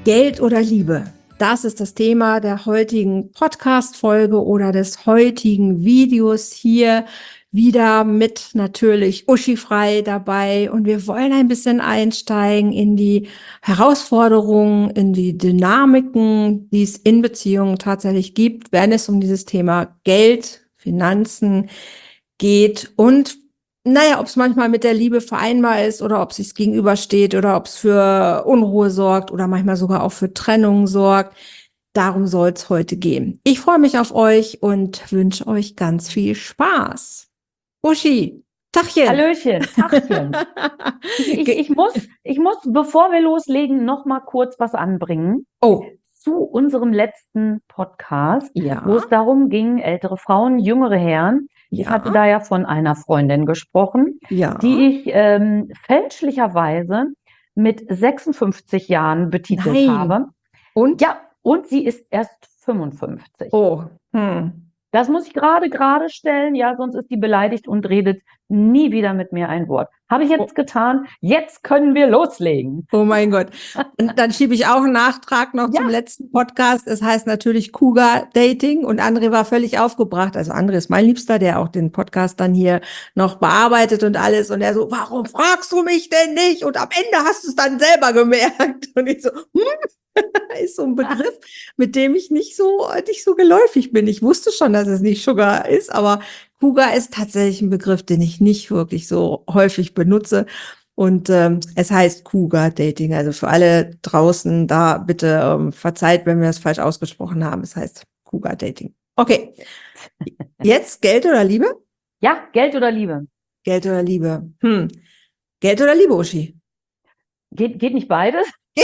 Geld oder Liebe? Das ist das Thema der heutigen Podcast-Folge oder des heutigen Videos hier. Wieder mit natürlich Uschi Frei dabei. Und wir wollen ein bisschen einsteigen in die Herausforderungen, in die Dynamiken, die es in Beziehungen tatsächlich gibt, wenn es um dieses Thema Geld, Finanzen geht und ob es manchmal mit der Liebe vereinbar ist oder ob es sich gegenübersteht oder ob es für Unruhe sorgt oder manchmal sogar auch für Trennung sorgt. Darum soll es heute gehen. Ich freue mich auf euch und wünsche euch ganz viel Spaß. Uschi, Tachchen. Hallöchen, Tachchen. Ich muss, bevor wir loslegen, noch mal kurz was anbringen. Oh. Zu unserem letzten Podcast, Ja. wo es darum ging, ältere Frauen, jüngere Herren. Ja. Ich hatte da ja von einer Freundin gesprochen, Ja. die ich fälschlicherweise mit 56 Jahren betitelt habe. Und? Ja, und sie ist erst 55. Oh. Das muss ich gerade stellen, ja, sonst ist die beleidigt und redet nie wieder mit mir ein Wort. Habe ich jetzt getan. Jetzt können wir loslegen. Oh mein Gott. Und dann schiebe ich auch einen Nachtrag noch zum letzten Podcast. Es heißt natürlich Cougar Dating und André war völlig aufgebracht. Also André ist mein Liebster, der auch den Podcast dann hier noch bearbeitet und alles. Und er so, warum fragst du mich denn nicht? Und am Ende hast du es dann selber gemerkt. Und ich so, ist so ein Begriff, mit dem ich nicht so geläufig bin. Ich wusste schon, dass es nicht Sugar ist, aber Cougar ist tatsächlich ein Begriff, den ich nicht wirklich so häufig benutze. Und es heißt Cougar Dating. Also für alle draußen da bitte verzeiht, wenn wir es falsch ausgesprochen haben. Es heißt Cougar Dating. Okay. Jetzt Geld oder Liebe? Ja, Geld oder Liebe? Geld oder Liebe? Geld oder Liebe, Uschi? Geht nicht beides?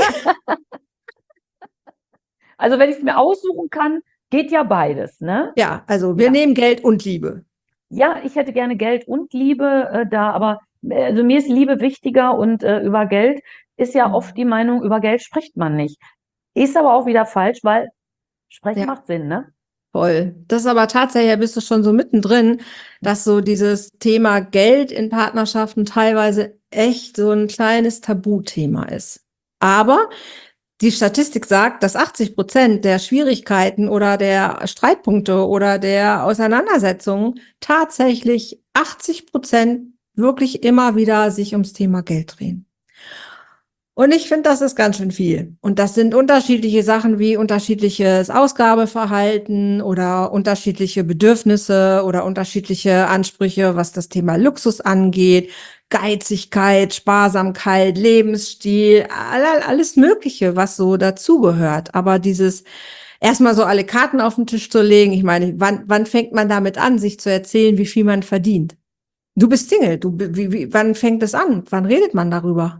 Also wenn ich es mir aussuchen kann, geht ja beides, ne? Ja, also wir nehmen Geld und Liebe. Ja, ich hätte gerne Geld und Liebe aber also mir ist Liebe wichtiger und über Geld ist ja oft die Meinung, über Geld spricht man nicht. Ist aber auch wieder falsch, weil sprechen macht Sinn, ne? Voll. Das ist aber tatsächlich, ja, bist du schon so mittendrin, dass so dieses Thema Geld in Partnerschaften teilweise echt so ein kleines Tabuthema ist. Aber die Statistik sagt, dass 80% der Schwierigkeiten oder der Streitpunkte oder der Auseinandersetzungen tatsächlich 80% wirklich immer wieder sich ums Thema Geld drehen. Und ich finde, das ist ganz schön viel. Und das sind unterschiedliche Sachen wie unterschiedliches Ausgabeverhalten oder unterschiedliche Bedürfnisse oder unterschiedliche Ansprüche, was das Thema Luxus angeht, Geizigkeit, Sparsamkeit, Lebensstil, alles Mögliche, was so dazugehört. Aber dieses erstmal so alle Karten auf den Tisch zu legen, ich meine, wann fängt man damit an, sich zu erzählen, wie viel man verdient? Du bist Single, wann fängt es an? Wann redet man darüber?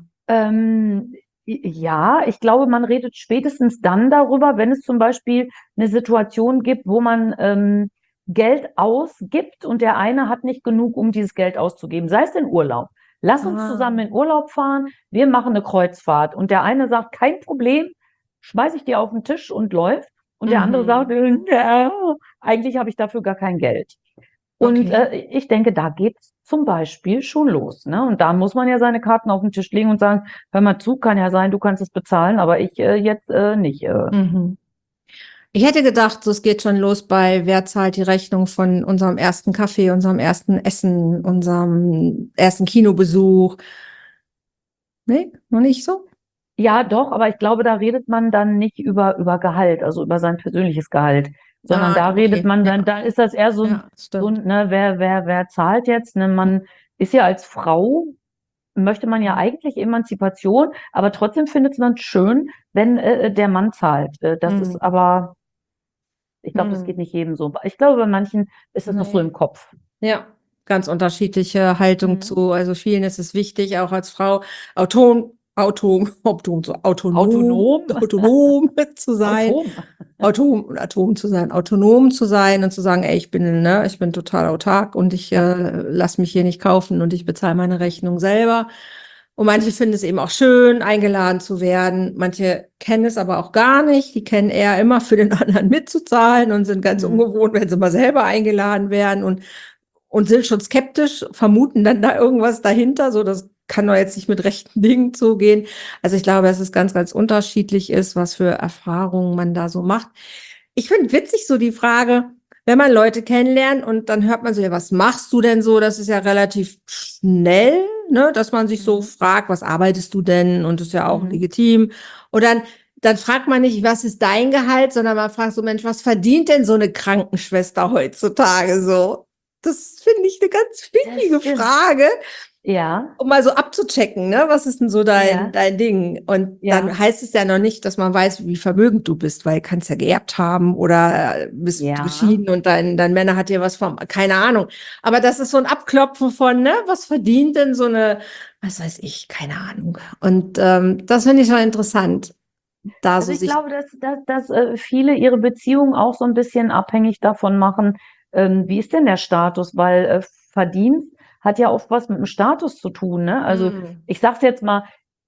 Ja, ich glaube, man redet spätestens dann darüber, wenn es zum Beispiel eine Situation gibt, wo man Geld ausgibt und der eine hat nicht genug, um dieses Geld auszugeben, sei es in Urlaub. Lass uns zusammen in Urlaub fahren, wir machen eine Kreuzfahrt und der eine sagt, kein Problem, schmeiß ich dir auf den Tisch und läuft und der andere sagt, ja, eigentlich habe ich dafür gar kein Geld. Und ich denke, da geht's zum Beispiel schon los, ne? Und da muss man ja seine Karten auf den Tisch legen und sagen, hör mal zu, kann ja sein, du kannst es bezahlen, aber ich jetzt nicht. Ich hätte gedacht, so, es geht schon los bei, wer zahlt die Rechnung von unserem ersten Kaffee, unserem ersten Essen, unserem ersten Kinobesuch. Nee, noch nicht so? Ja, doch, aber ich glaube, da redet man dann nicht über Gehalt, also über sein persönliches Gehalt, sondern da redet man dann, da ist das eher so ne, wer zahlt jetzt, ne? Man ist ja als Frau, möchte man ja eigentlich Emanzipation, aber trotzdem findet man es schön, wenn der Mann zahlt. Das ist aber, ich glaube, das geht nicht jedem so. Ich glaube, bei manchen ist es noch so im Kopf. Ja, ganz unterschiedliche Haltung zu. Also vielen ist es wichtig, auch als Frau autonom zu sein. Autonom zu sein und zu sagen, ey, ich bin total autark und ich lasse mich hier nicht kaufen und ich bezahle meine Rechnung selber. Und manche finden es eben auch schön, eingeladen zu werden. Manche kennen es aber auch gar nicht. Die kennen eher immer für den anderen mitzuzahlen und sind ganz ungewohnt, wenn sie mal selber eingeladen werden und sind schon skeptisch, vermuten dann da irgendwas dahinter. So, das kann doch jetzt nicht mit rechten Dingen zugehen. Also ich glaube, dass es ganz, ganz unterschiedlich ist, was für Erfahrungen man da so macht. Ich finde witzig so die Frage, wenn man Leute kennenlernt und dann hört man so, ja, was machst du denn so? Das ist ja relativ schnell, ne, dass man sich so fragt, was arbeitest du denn? Und das ist ja auch legitim. Und dann fragt man nicht, was ist dein Gehalt, sondern man fragt so, Mensch, was verdient denn so eine Krankenschwester heutzutage so? Das finde ich eine ganz wichtige Frage, Ja, um mal so abzuchecken, ne? Was ist denn so ja, dein Ding? Und ja, dann heißt es ja noch nicht, dass man weiß, wie vermögend du bist, weil du kannst ja geerbt haben oder bist ja. geschieden und dein Männer hat dir was vom, keine Ahnung. Aber das ist so ein Abklopfen von, ne? Was verdient denn so eine, was weiß ich, keine Ahnung. Und das finde ich schon interessant, da Also so ich sich, glaube, dass viele ihre Beziehungen auch so ein bisschen abhängig davon machen, wie ist denn der Status? Weil Verdienst hat ja oft was mit dem Status zu tun, ne? Also ich sag's jetzt mal,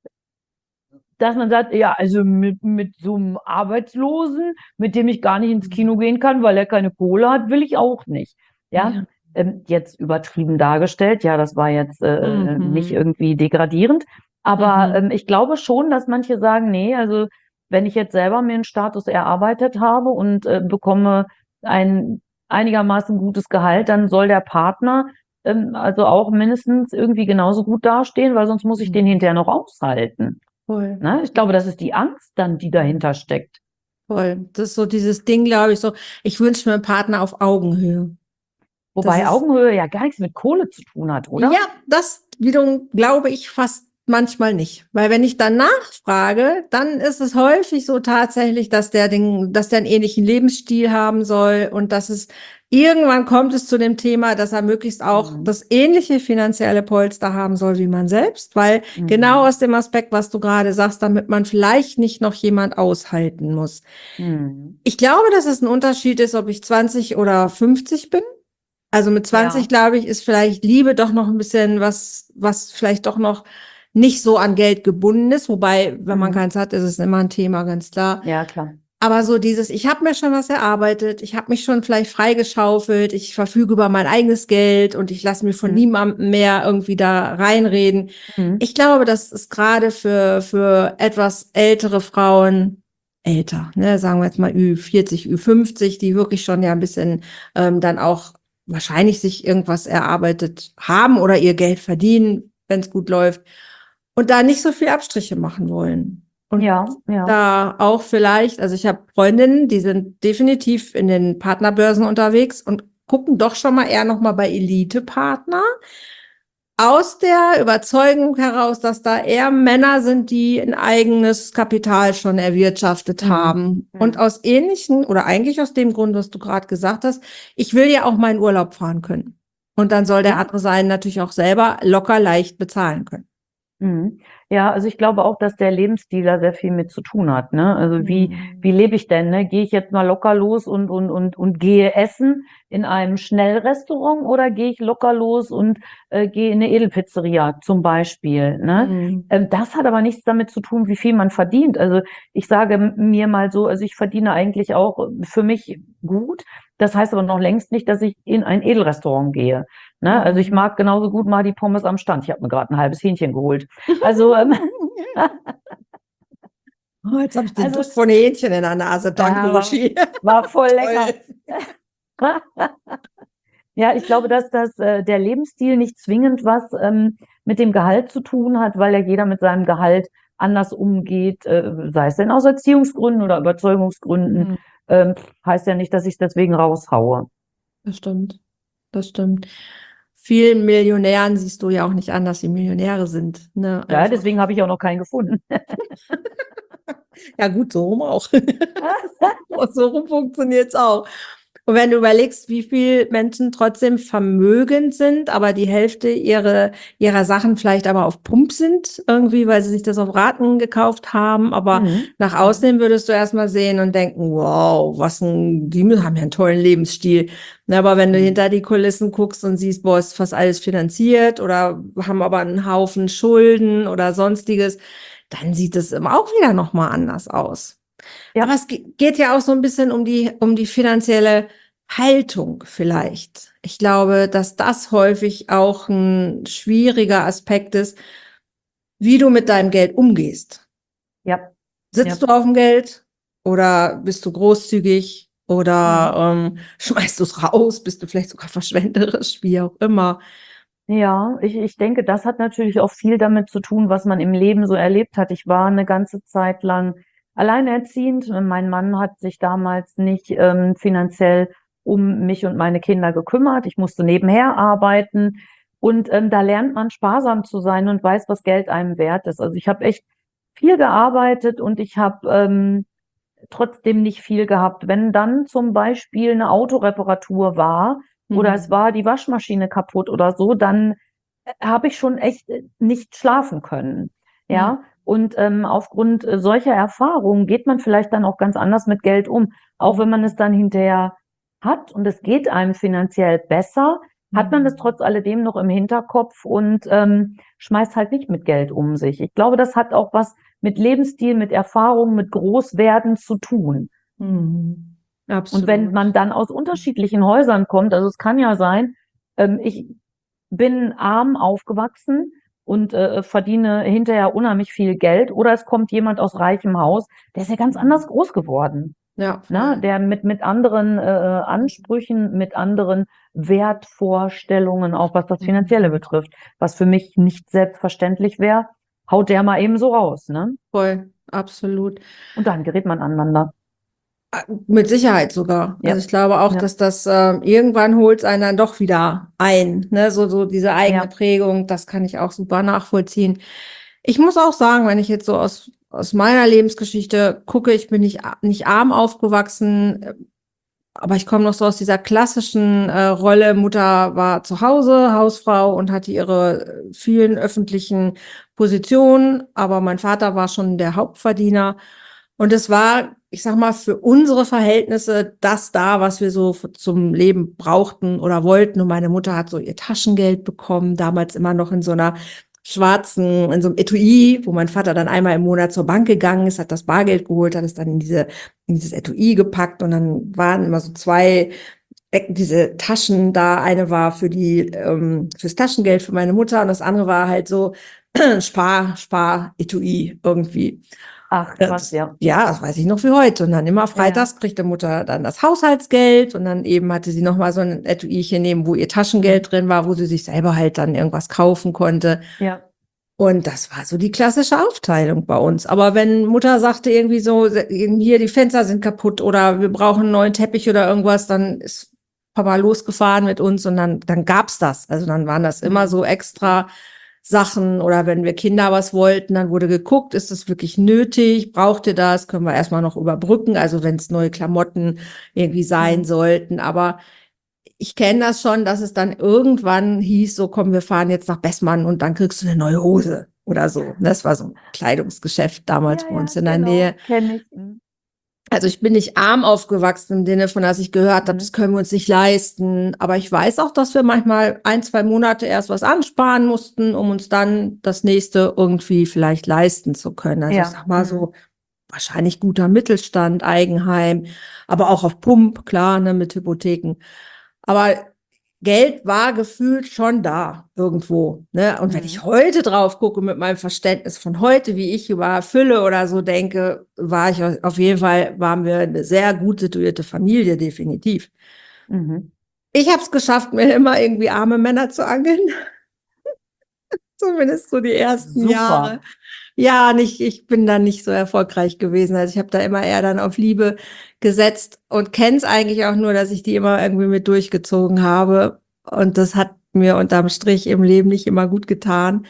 dass man sagt, ja, also mit so einem Arbeitslosen, mit dem ich gar nicht ins Kino gehen kann, weil er keine Kohle hat, will ich auch nicht. Ja, ja. jetzt übertrieben dargestellt, ja, das war jetzt nicht Mhm. irgendwie degradierend, aber Mhm. ich glaube schon, dass manche sagen, nee, also wenn ich jetzt selber mir einen Status erarbeitet habe und bekomme ein einigermaßen gutes Gehalt, dann soll der Partner also auch mindestens irgendwie genauso gut dastehen, weil sonst muss ich den Mhm. hinterher noch aushalten. Voll. Ne? Ich glaube, das ist die Angst dann, die dahinter steckt. Voll. Das ist so dieses Ding, glaube ich, so, ich wünsche mir einen Partner auf Augenhöhe. Das Wobei ist, Augenhöhe ja gar nichts mit Kohle zu tun hat, ja, oder? das wiederum glaube ich fast manchmal nicht. Weil wenn ich dann nachfrage, dann ist es häufig so tatsächlich, dass der einen ähnlichen Lebensstil haben soll und dass es irgendwann kommt es zu dem Thema, dass er möglichst auch Mhm. das ähnliche finanzielle Polster haben soll wie man selbst, weil genau Mhm. aus dem Aspekt, was du gerade sagst, damit man vielleicht nicht noch jemand aushalten muss. Mhm. Ich glaube, dass es ein Unterschied ist, ob ich 20 oder 50 bin. Also mit 20, Ja, glaube ich, ist vielleicht Liebe doch noch ein bisschen was vielleicht doch noch nicht so an Geld gebunden ist. Wobei, wenn man mhm. keins hat, ist es immer ein Thema, ganz klar. Ja, klar. Aber so dieses, ich habe mir schon was erarbeitet, ich habe mich schon vielleicht freigeschaufelt, ich verfüge über mein eigenes Geld und ich lasse mir von Mhm. niemandem mehr irgendwie da reinreden. Mhm. Ich glaube, das ist gerade für etwas ältere Frauen, älter, ne, sagen wir jetzt mal Ü40, Ü50, die wirklich schon ja ein bisschen dann auch wahrscheinlich sich irgendwas erarbeitet haben oder ihr Geld verdienen, wenn es gut läuft, und da nicht so viel Abstriche machen wollen. Und Ja, ja. da auch vielleicht, also ich habe Freundinnen, die sind definitiv in den Partnerbörsen unterwegs und gucken doch schon mal eher noch mal bei Elite-Partner aus der Überzeugung heraus, dass da eher Männer sind, die ein eigenes Kapital schon erwirtschaftet Mhm. haben. Und Mhm. aus ähnlichen oder eigentlich aus dem Grund, was du gerade gesagt hast, ich will ja auch meinen Urlaub fahren können. Und dann soll der Ja. andere seinen natürlich auch selber locker leicht bezahlen können. Mhm. Ja, also ich glaube auch, dass der Lebensstil da sehr viel mit zu tun hat, ne? Also wie Mhm. lebe ich denn, ne? Gehe ich jetzt mal locker los und gehe essen in einem Schnellrestaurant oder gehe ich locker los und gehe in eine Edelpizzeria zum Beispiel, ne? Mhm. Das hat aber nichts damit zu tun, wie viel man verdient. Also ich sage mir mal so, also ich verdiene eigentlich auch für mich gut. Das heißt aber noch längst nicht, dass ich in ein Edelrestaurant gehe. Ne? Also ich Mhm. mag genauso gut mal die Pommes am Stand. Ich habe mir gerade ein halbes Hähnchen geholt. Also, Oh, jetzt habe ich den also Duft von Hähnchen in der Nase. Danke, ja, Uschi. war voll lecker. Toll. Ja, ich glaube, dass der Lebensstil nicht zwingend was mit dem Gehalt zu tun hat, weil ja jeder mit seinem Gehalt anders umgeht, sei es denn aus Erziehungsgründen oder Überzeugungsgründen. Mhm. Heißt ja nicht, dass ich deswegen raushaue. Das stimmt. Das stimmt. Vielen Millionären siehst du ja auch nicht an, dass sie Millionäre sind. Ne? Ja, Einfach. deswegen habe ich auch noch keinen gefunden. Ja, gut, so rum auch. So rum funktioniert's auch. Und wenn du überlegst, wie viel Menschen trotzdem vermögend sind, aber die Hälfte ihrer Sachen vielleicht aber auf Pump sind, irgendwie, weil sie sich das auf Raten gekauft haben, aber Mhm. nach Mhm. außen hin würdest du erstmal sehen und denken, wow, die haben ja einen tollen Lebensstil. Na, aber wenn du Mhm. hinter die Kulissen guckst und siehst, boah, ist fast alles finanziert oder haben aber einen Haufen Schulden oder sonstiges, dann sieht es immer auch wieder nochmal anders aus. Aber Ja. es geht ja auch so ein bisschen um die finanzielle Haltung vielleicht. Ich glaube, dass das häufig auch ein schwieriger Aspekt ist, wie du mit deinem Geld umgehst. Ja, Sitzt du auf dem Geld oder bist du großzügig oder schmeißt du es raus, bist du vielleicht sogar verschwenderisch, wie auch immer. ja, ich denke, das hat natürlich auch viel damit zu tun, was man im Leben so erlebt hat. Ich war eine ganze Zeit lang alleinerziehend. Mein Mann hat sich damals nicht finanziell um mich und meine Kinder gekümmert. Ich musste nebenher arbeiten und da lernt man sparsam zu sein und weiß, was Geld einem wert ist. Also ich habe echt viel gearbeitet und ich habe trotzdem nicht viel gehabt. Wenn dann zum Beispiel eine Autoreparatur war oder es war die Waschmaschine kaputt oder so, dann habe ich schon echt nicht schlafen können. Ja, und aufgrund solcher Erfahrungen geht man vielleicht dann auch ganz anders mit Geld um. Auch wenn man es dann hinterher hat und es geht einem finanziell besser, hat man es trotz alledem noch im Hinterkopf und schmeißt halt nicht mit Geld um sich. Ich glaube, das hat auch was mit Lebensstil, mit Erfahrung, mit Großwerden zu tun. Mhm. Und wenn Absolut. man dann aus unterschiedlichen Häusern kommt, also es kann ja sein, ich bin arm aufgewachsen und verdiene hinterher unheimlich viel Geld, oder es kommt jemand aus reichem Haus, der ist ja ganz anders groß geworden. Ja, Ne? voll. Der mit anderen Ansprüchen, mit anderen Wertvorstellungen, auch was das Finanzielle betrifft, was für mich nicht selbstverständlich wäre, haut der mal eben so raus, ne? Voll, absolut. Und dann gerät man aneinander. Mit Sicherheit sogar. Ja, Also ich glaube auch, ja, dass das irgendwann holt es einen dann doch wieder ein. Ne? So diese eigene ja. Prägung, das kann ich auch super nachvollziehen. Ich muss auch sagen, wenn ich jetzt so aus meiner Lebensgeschichte gucke, ich bin nicht arm aufgewachsen, aber ich komme noch so aus dieser klassischen Rolle. Mutter war zu Hause, Hausfrau und hatte ihre vielen öffentlichen Positionen, aber mein Vater war schon der Hauptverdiener. Und es war, ich sag mal, für unsere Verhältnisse das da, was wir so zum Leben brauchten oder wollten. Und meine Mutter hat so ihr Taschengeld bekommen, damals immer noch in so einer schwarzen, in so einem Etui, wo mein Vater dann einmal im Monat zur Bank gegangen ist, hat das Bargeld geholt, hat es dann in dieses Etui gepackt und dann waren immer so zwei diese Taschen da. Eine war fürs Taschengeld für meine Mutter und das andere war halt so Etui irgendwie. Ach, krass, ja. Ja, das weiß ich noch wie heute. Und dann immer Ja, ja. freitags kriegte Mutter dann das Haushaltsgeld und dann eben hatte sie noch mal so ein Etuichen neben, wo ihr Taschengeld drin war, wo sie sich selber halt dann irgendwas kaufen konnte. Ja. Und das war so die klassische Aufteilung bei uns. Aber wenn Mutter sagte irgendwie so, hier die Fenster sind kaputt oder wir brauchen einen neuen Teppich oder irgendwas, dann ist Papa losgefahren mit uns und dann gab's das. Also dann waren das immer so extra Sachen oder wenn wir Kinder was wollten, dann wurde geguckt, ist das wirklich nötig? Braucht ihr das? Können wir erstmal noch überbrücken? Also wenn es neue Klamotten irgendwie sein sollten. Aber ich kenne das schon, dass es dann irgendwann hieß, so komm, wir fahren jetzt nach Bessmann und dann kriegst du eine neue Hose oder so. Das war so ein Kleidungsgeschäft damals Ja, bei uns ja, in der genau, Nähe. kenne ich. Also ich bin nicht arm aufgewachsen im Sinne von, dass ich gehört habe, das können wir uns nicht leisten. Aber ich weiß auch, dass wir manchmal 1, 2 Monate erst was ansparen mussten, um uns dann das nächste irgendwie vielleicht leisten zu können. Also ich Ja. sag mal so, wahrscheinlich guter Mittelstand, Eigenheim, aber auch auf Pump, klar, ne, mit Hypotheken. Aber Geld war gefühlt schon da irgendwo, ne? Und wenn ich heute drauf gucke mit meinem Verständnis von heute, wie ich über Fülle oder so denke, waren wir eine sehr gut situierte Familie, definitiv. Ich habe es geschafft, mir immer irgendwie arme Männer zu angeln. Zumindest so die ersten Jahre. Super. Ja, ich bin da nicht so erfolgreich gewesen. Also ich habe da immer eher dann auf Liebe gesetzt und kenne es eigentlich auch nur, dass ich die immer irgendwie mit durchgezogen habe. Und das hat mir unterm Strich im Leben nicht immer gut getan.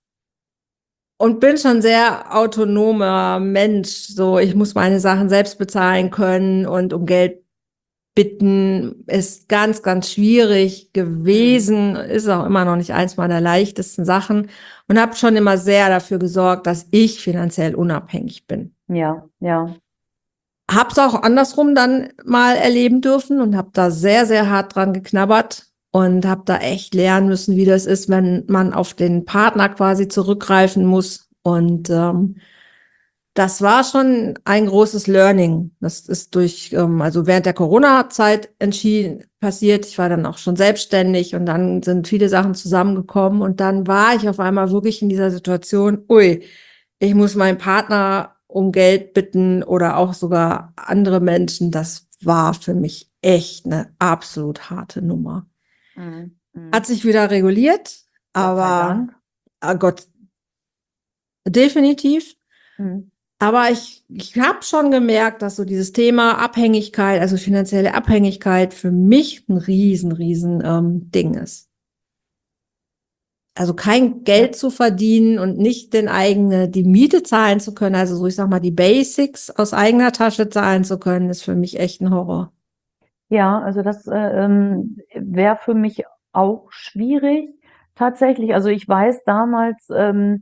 Und bin schon sehr autonomer Mensch. So, ich muss meine Sachen selbst bezahlen können und um Geld bitten ist ganz, ganz schwierig gewesen, ist auch immer noch nicht eins meiner leichtesten Sachen und habe schon immer sehr dafür gesorgt, dass ich finanziell unabhängig bin. Ja, ja. Hab's auch andersrum dann mal erleben dürfen und habe da sehr, sehr hart dran geknabbert und habe da echt lernen müssen, wie das ist, wenn man auf den Partner quasi zurückgreifen muss. Und das war schon ein großes Learning. Das ist also während der Corona-Zeit passiert. Ich war dann auch schon selbstständig und dann sind viele Sachen zusammengekommen und dann war ich auf einmal wirklich in dieser Situation, ui, ich muss meinen Partner um Geld bitten oder auch sogar andere Menschen. Das war für mich echt eine absolut harte Nummer. Hat sich wieder reguliert, Gott sei aber Dank. Gott, definitiv. Mhm. Aber ich habe schon gemerkt, dass so dieses Thema Abhängigkeit, also finanzielle Abhängigkeit, für mich ein riesen Ding ist. Also kein Geld zu verdienen und nicht die Miete zahlen zu können, also so ich sag mal die Basics aus eigener Tasche zahlen zu können, ist für mich echt ein Horror. Ja, also das wäre für mich auch schwierig tatsächlich. Also ich weiß, damals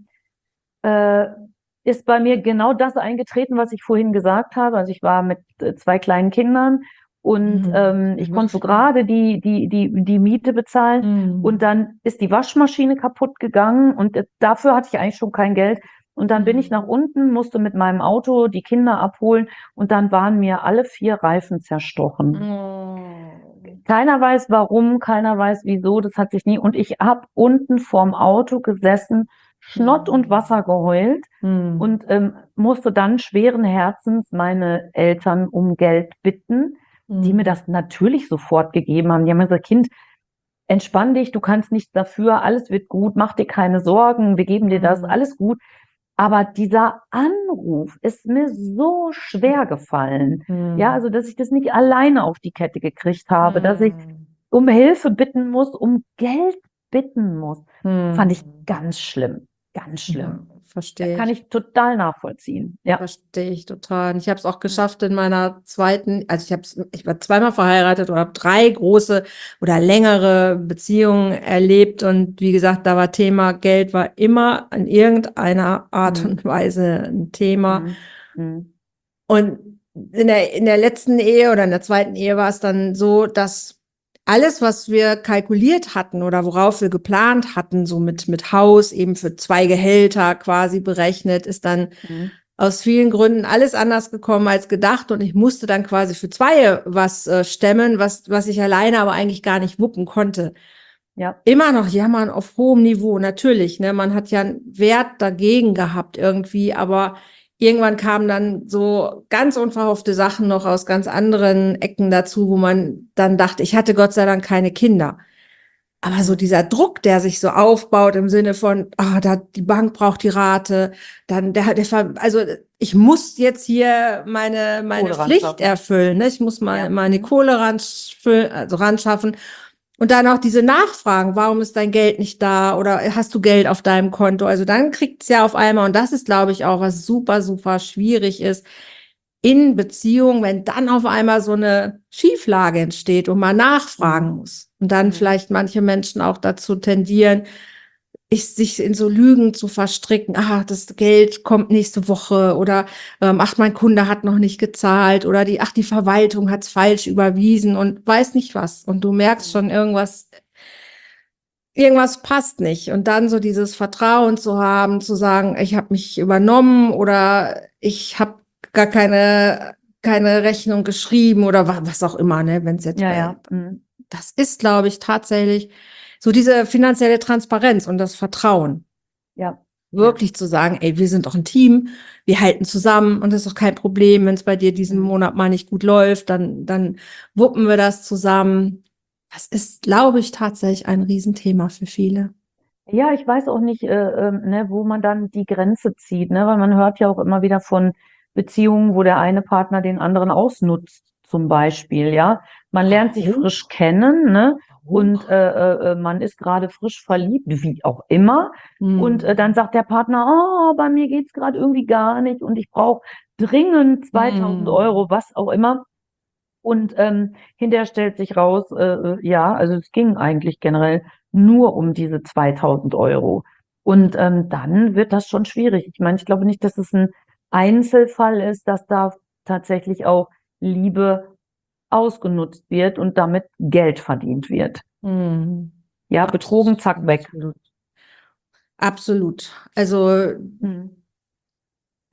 äh, ist bei mir genau das eingetreten, was ich vorhin gesagt habe. Also ich war mit 2 kleinen Kindern und ich konnte so gerade die Miete bezahlen und dann ist die Waschmaschine kaputt gegangen und dafür hatte ich eigentlich schon kein Geld. Und dann bin ich nach unten, musste mit meinem Auto die Kinder abholen und dann waren mir alle 4 Reifen zerstochen. Keiner weiß warum, keiner weiß wieso, das hat sich nie. Und ich habe unten vorm Auto gesessen, Schnott und Wasser geheult und musste dann schweren Herzens meine Eltern um Geld bitten, die mir das natürlich sofort gegeben haben. Die haben mir gesagt, Kind, entspann dich, du kannst nichts dafür, alles wird gut, mach dir keine Sorgen, wir geben dir das, alles gut. Aber dieser Anruf ist mir so schwer gefallen. Ja, also dass ich das nicht alleine auf die Kette gekriegt habe, dass ich um Hilfe bitten muss, um Geld bitten muss, fand ich ganz schlimm, ganz schlimm. Verstehe Kann ich. ich total nachvollziehen. Ja. Verstehe ich total. Und ich habe es auch geschafft in meiner zweiten, also ich war zweimal verheiratet oder habe 3 große oder längere Beziehungen erlebt. Und wie gesagt, da war Thema Geld war immer in irgendeiner Art und Weise ein Thema. Und in der letzten Ehe oder in der zweiten Ehe war es dann so, dass alles, was wir kalkuliert hatten oder worauf wir geplant hatten, so mit Haus eben für 2 Gehälter quasi berechnet, ist dann aus vielen Gründen alles anders gekommen als gedacht und ich musste dann quasi für 2 was stemmen, was ich alleine aber eigentlich gar nicht wuppen konnte. Ja. Immer noch jammern auf hohem Niveau, natürlich, ne? Man hat ja einen Wert dagegen gehabt irgendwie, aber irgendwann kamen dann so ganz unverhoffte Sachen noch aus ganz anderen Ecken dazu, wo man dann dachte, ich hatte Gott sei Dank keine Kinder. Aber so dieser Druck, der sich so aufbaut im Sinne von, die Bank braucht die Rate, dann also ich muss jetzt hier meine Kohle Pflicht ranschaffen. erfüllen, ne? Ich muss Ja. meine Kohle ranschaffen. Und dann auch diese Nachfragen, warum ist dein Geld nicht da oder hast du Geld auf deinem Konto? Also dann kriegt's ja auf einmal, und das ist, glaube ich, auch was super schwierig ist, in Beziehung, wenn dann auf einmal so eine Schieflage entsteht und man nachfragen muss. Und dann vielleicht manche Menschen auch dazu tendieren, sich in so Lügen zu verstricken. Das Geld kommt nächste Woche oder mein Kunde hat noch nicht gezahlt oder die Verwaltung hat's falsch überwiesen und weiß nicht was. Und du merkst schon, irgendwas passt nicht. Und dann so dieses Vertrauen zu haben, zu sagen, ich habe mich übernommen oder ich habe gar keine Rechnung geschrieben oder was auch immer, ne, wenn es jetzt das ist, glaube ich, tatsächlich so diese finanzielle Transparenz und das Vertrauen. Ja. Wirklich zu sagen, ey, wir sind doch ein Team, wir halten zusammen und das ist doch kein Problem, wenn es bei dir diesen Monat mal nicht gut läuft, dann wuppen wir das zusammen. Das ist, glaube ich, tatsächlich ein Riesenthema für viele. Ja, ich weiß auch nicht, ne, wo man dann die Grenze zieht, ne? Weil man hört ja auch immer wieder von Beziehungen, wo der eine Partner den anderen ausnutzt, zum Beispiel, ja. Man lernt sich frisch kennen, ne? Und man ist gerade frisch verliebt, wie auch immer. Und dann sagt der Partner, oh, bei mir geht's gerade irgendwie gar nicht und ich brauche dringend 2000 Euro, was auch immer. Und hinterher stellt sich raus, ja, also es ging eigentlich generell nur um diese 2000 Euro. Und dann wird das schon schwierig. Ich meine, ich glaube nicht, dass es ein Einzelfall ist, dass da tatsächlich auch Liebe ausgenutzt wird und damit Geld verdient wird. Ja, betrogen, zack, weg. Absolut. Also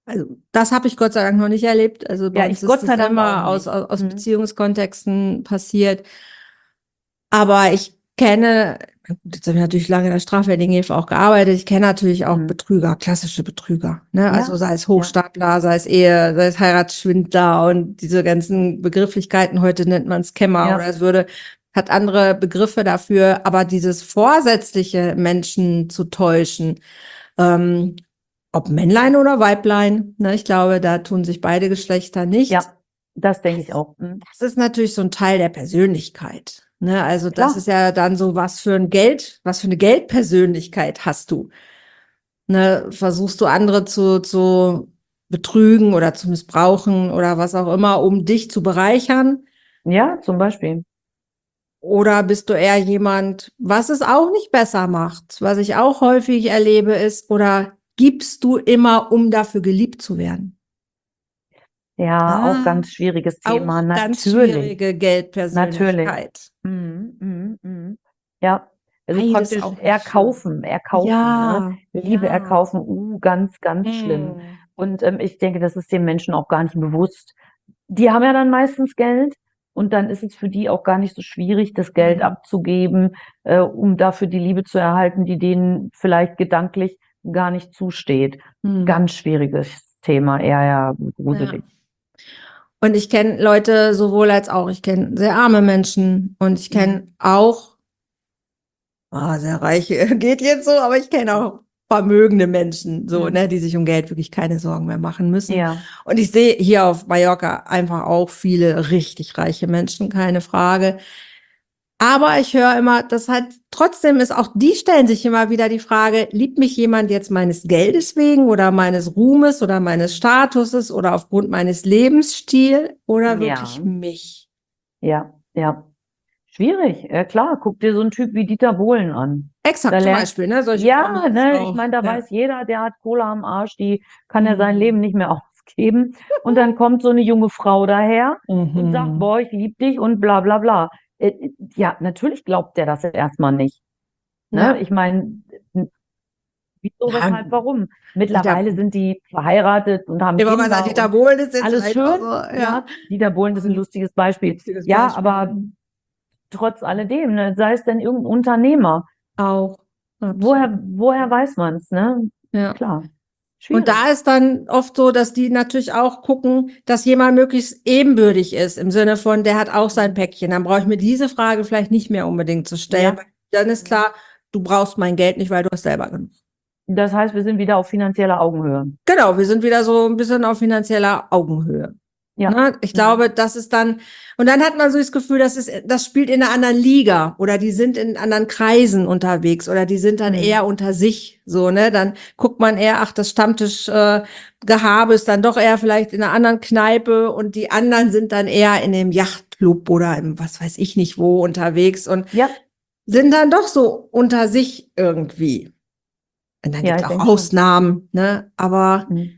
Also das habe ich Gott sei Dank noch nicht erlebt. Also bei Ja, uns ich Gott ist sei das Dank immer auch aus, nicht. aus Beziehungskontexten passiert. Aber ich kenne, na gut, jetzt habe ich natürlich lange in der Strafverteidigung auch gearbeitet. Ich kenne natürlich auch Mhm. Betrüger, klassische Betrüger. Ne? Also Ja, sei es ja, Hochstapler, sei es Ehe, sei es Heiratsschwindler und diese ganzen Begrifflichkeiten. Heute nennt man Scammer oder ja, es würde, hat andere Begriffe dafür. Aber dieses vorsätzliche Menschen zu täuschen, ähm, ob Männlein oder Weiblein, ne? Ich glaube, da tun sich beide Geschlechter nicht. ja, das denke ich auch. Mhm. Das ist natürlich so ein Teil der Persönlichkeit. Ne? Also das ist Klar, ja dann so, was für eine Geldpersönlichkeit hast du? Ne? Versuchst du andere zu betrügen oder zu missbrauchen oder was auch immer, um dich zu bereichern? ja, zum Beispiel. Oder bist du eher jemand, was es auch nicht besser macht, was ich auch häufig erlebe, ist, oder gibst du immer, um dafür geliebt zu werden? Ja, auch Ah, ganz schwieriges Thema. auch ganz Natürlich, schwierige natürlich. Geldpersönlichkeit. Ja, also Beides praktisch auch nicht schön. erkaufen, ne? Ja, Liebe ja. erkaufen, ganz, ganz schlimm. Hm. Und ich denke, das ist den Menschen auch gar nicht bewusst. Die haben ja dann meistens Geld und dann ist es für die auch gar nicht so schwierig, das Geld Hm. abzugeben, um dafür die Liebe zu erhalten, die denen vielleicht gedanklich gar nicht zusteht. Hm. Ganz schwieriges Thema, eher ja Ja. gruselig. Und ich kenne Leute sowohl als auch, ich kenne sehr arme Menschen und ich Mhm. kenne auch, sehr reiche geht jetzt so, aber ich kenne auch vermögende Menschen, so, Mhm. ne, die sich um Geld wirklich keine Sorgen mehr machen müssen. Ja, Und ich sehe hier auf Mallorca einfach auch viele richtig reiche Menschen, keine Frage. Aber ich höre immer, das halt trotzdem ist auch die stellen sich immer wieder die Frage, liebt mich jemand jetzt meines Geldes wegen oder meines Ruhmes oder meines Statuses oder aufgrund meines Lebensstils oder ja, wirklich mich? ja. Schwierig, klar. Guck dir so einen Typ wie Dieter Bohlen an. Da Exakt, zum lernt, Beispiel, ne, solche ja, Promis ne, ich auch, meine, da ja. weiß jeder, der hat Kohle am Arsch, die kann er sein Leben Mhm. nicht mehr ausgeben. Und dann kommt so eine junge Frau daher und sagt, Mhm. boah, ich liebe dich und bla bla bla. Ja, natürlich glaubt der das erstmal nicht. Ne? Ja, Ich meine, wieso, ja, weshalb, warum? Dieter, Mittlerweile sind die verheiratet und haben ich wollte mal sagen, Kinder Dieter und Bohlen ist jetzt alles vielleicht auch schön. so, ja, Ja, Dieter Bohlen ist ein ein lustiges Beispiel. lustiges Ja, Beispiel. aber trotz alledem, ne, sei es denn irgendein Unternehmer, Auch, absolut, woher weiß man es, ne? ja. Klar, Und schwierig. da ist dann oft so, dass die natürlich auch gucken, dass jemand möglichst ebenbürtig ist, im Sinne von, der hat auch sein Mhm. Päckchen. Dann brauche ich mir diese Frage vielleicht nicht mehr unbedingt zu stellen, weil Ja, dann ist klar, du brauchst mein Geld nicht, weil du hast selber genug. das heißt, wir sind wieder auf finanzieller Augenhöhe. Genau, wir sind wieder so ein bisschen auf finanzieller Augenhöhe. Ja, Ne? Ich mhm. glaube, das ist dann, und dann hat man so das Gefühl, das spielt in einer anderen Liga oder die sind in anderen Kreisen unterwegs oder die sind dann Mhm. eher unter sich, so, ne? Dann guckt man eher, ach, das Stammtisch, Gehabe ist dann doch eher vielleicht in einer anderen Kneipe und die anderen sind dann eher in dem Yachtclub oder im, was weiß ich nicht wo unterwegs und Ja, sind dann doch so unter sich irgendwie. Und dann ja, gibt es ich auch denke schon. Ausnahmen, ne? Mhm.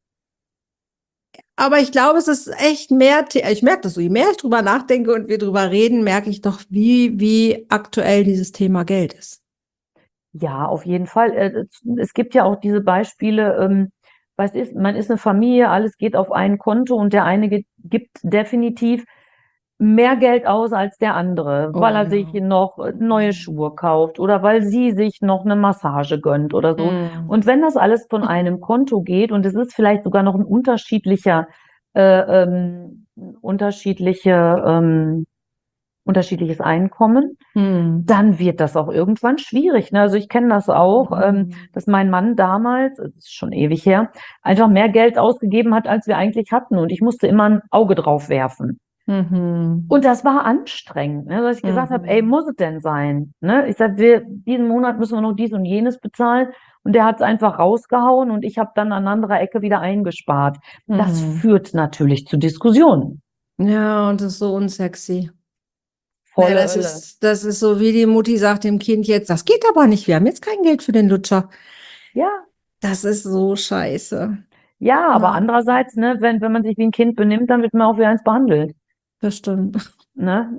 Aber ich glaube, es ist echt mehr, ich merke das so, je mehr ich drüber nachdenke und wir drüber reden, merke ich doch, wie aktuell dieses Thema Geld ist. Ja, auf jeden Fall. Es gibt ja auch diese Beispiele, man ist eine Familie, alles geht auf ein Konto und der eine gibt definitiv mehr Geld aus als der andere, weil Oh er sich ja. noch neue Schuhe kauft oder weil sie sich noch eine Massage gönnt oder so. Hm. Und wenn das alles von einem Konto geht und es ist vielleicht sogar noch ein äh, ähm, unterschiedliche, unterschiedliches Einkommen, Hm. dann wird das auch irgendwann schwierig. Ne? Also ich kenne das auch, Hm. dass mein Mann damals, das ist schon ewig her, einfach mehr Geld ausgegeben hat, als wir eigentlich hatten. Und ich musste immer ein Auge drauf werfen. Mhm. Und das war anstrengend, ne? Dass ich gesagt habe, ey, Mhm. muss es denn sein? Ne? Ich sage, diesen Monat müssen wir noch dies und jenes bezahlen. Und der hat es einfach rausgehauen und ich habe dann an anderer Ecke wieder eingespart. Das Mhm. führt natürlich zu Diskussionen. Ja, und das ist so unsexy. Ne, Volle Ölle. das ist so, wie die Mutti sagt dem Kind jetzt, das geht aber nicht, wir haben jetzt kein Geld für den Lutscher. Ja, Das ist so scheiße. ja, aber Ja, andererseits, ne, wenn man sich wie ein Kind benimmt, dann wird man auch wie eins behandelt. das stimmt. Ne?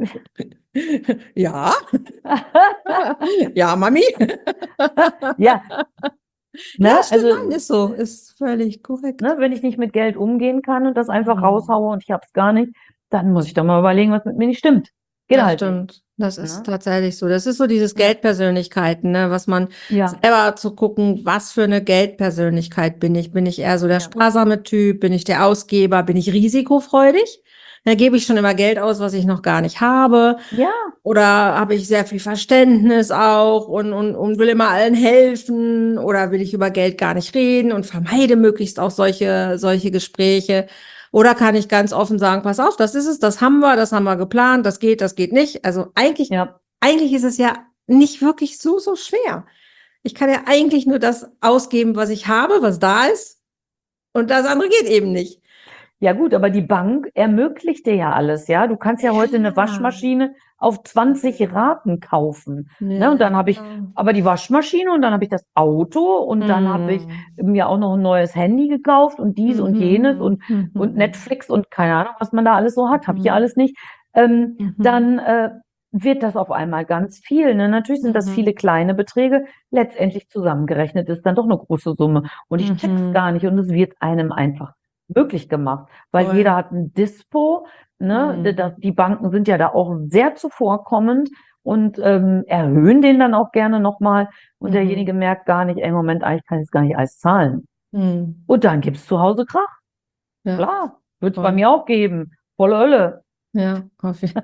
Ja, ja, Mami. Ja, Ja, Ne? stimmt, Also, nein, ist so, ist völlig korrekt. ne, wenn ich nicht mit Geld umgehen kann und das einfach Mhm. raushaue und ich habe es gar nicht, dann muss ich doch mal überlegen, was mit mir nicht stimmt. Geht Das halt nicht. stimmt. Das ist Ne? tatsächlich so. Das ist so dieses Ja, Geldpersönlichkeiten, ne, was man ja, selber zu gucken, was für eine Geldpersönlichkeit bin ich? Bin ich eher so der ja, sparsame Typ? Bin ich der Ausgeber? Bin ich risikofreudig? Da gebe ich schon immer Geld aus, was ich noch gar nicht habe. ja, Oder habe ich sehr viel Verständnis auch und will immer allen helfen? Oder will ich über Geld gar nicht reden und vermeide möglichst auch solche Gespräche? Oder kann ich ganz offen sagen, pass auf, das ist es, das haben wir geplant, das geht nicht. Also ja. eigentlich ist es ja nicht wirklich so schwer. Ich kann ja eigentlich nur das ausgeben, was ich habe, was da ist. Und das andere geht eben nicht. Ja gut, aber die Bank ermöglicht dir ja alles, ja. Du kannst ja heute eine Ja, Waschmaschine auf 20 Raten kaufen. Ne? Und ja, dann habe ich genau. aber die Waschmaschine und dann habe ich das Auto und dann habe ich Hm. mir auch noch ein neues Handy gekauft und dies und jenes Mhm. und Mhm. Netflix und keine Ahnung, was man da alles so hat, habe ich ja Mhm. alles nicht. Mhm. Dann wird das auf einmal ganz viel. Ne? Natürlich sind das viele Mhm. kleine Beträge, letztendlich zusammengerechnet ist dann doch eine große Summe. Und ich check's Mhm. gar nicht und es wird einem einfach möglich gemacht, weil Voll. jeder hat ein Dispo, ne? Mhm. Die Banken sind ja da auch sehr zuvorkommend und erhöhen den dann auch gerne nochmal und derjenige Mhm. merkt gar nicht, ey, Moment, eigentlich kann ich es gar nicht alles zahlen. Mhm. Und dann gibt's zu Hause Krach. Ja, Klar, wird's bei voll. mir auch geben. Volle Hölle. Ja, hoffe ich.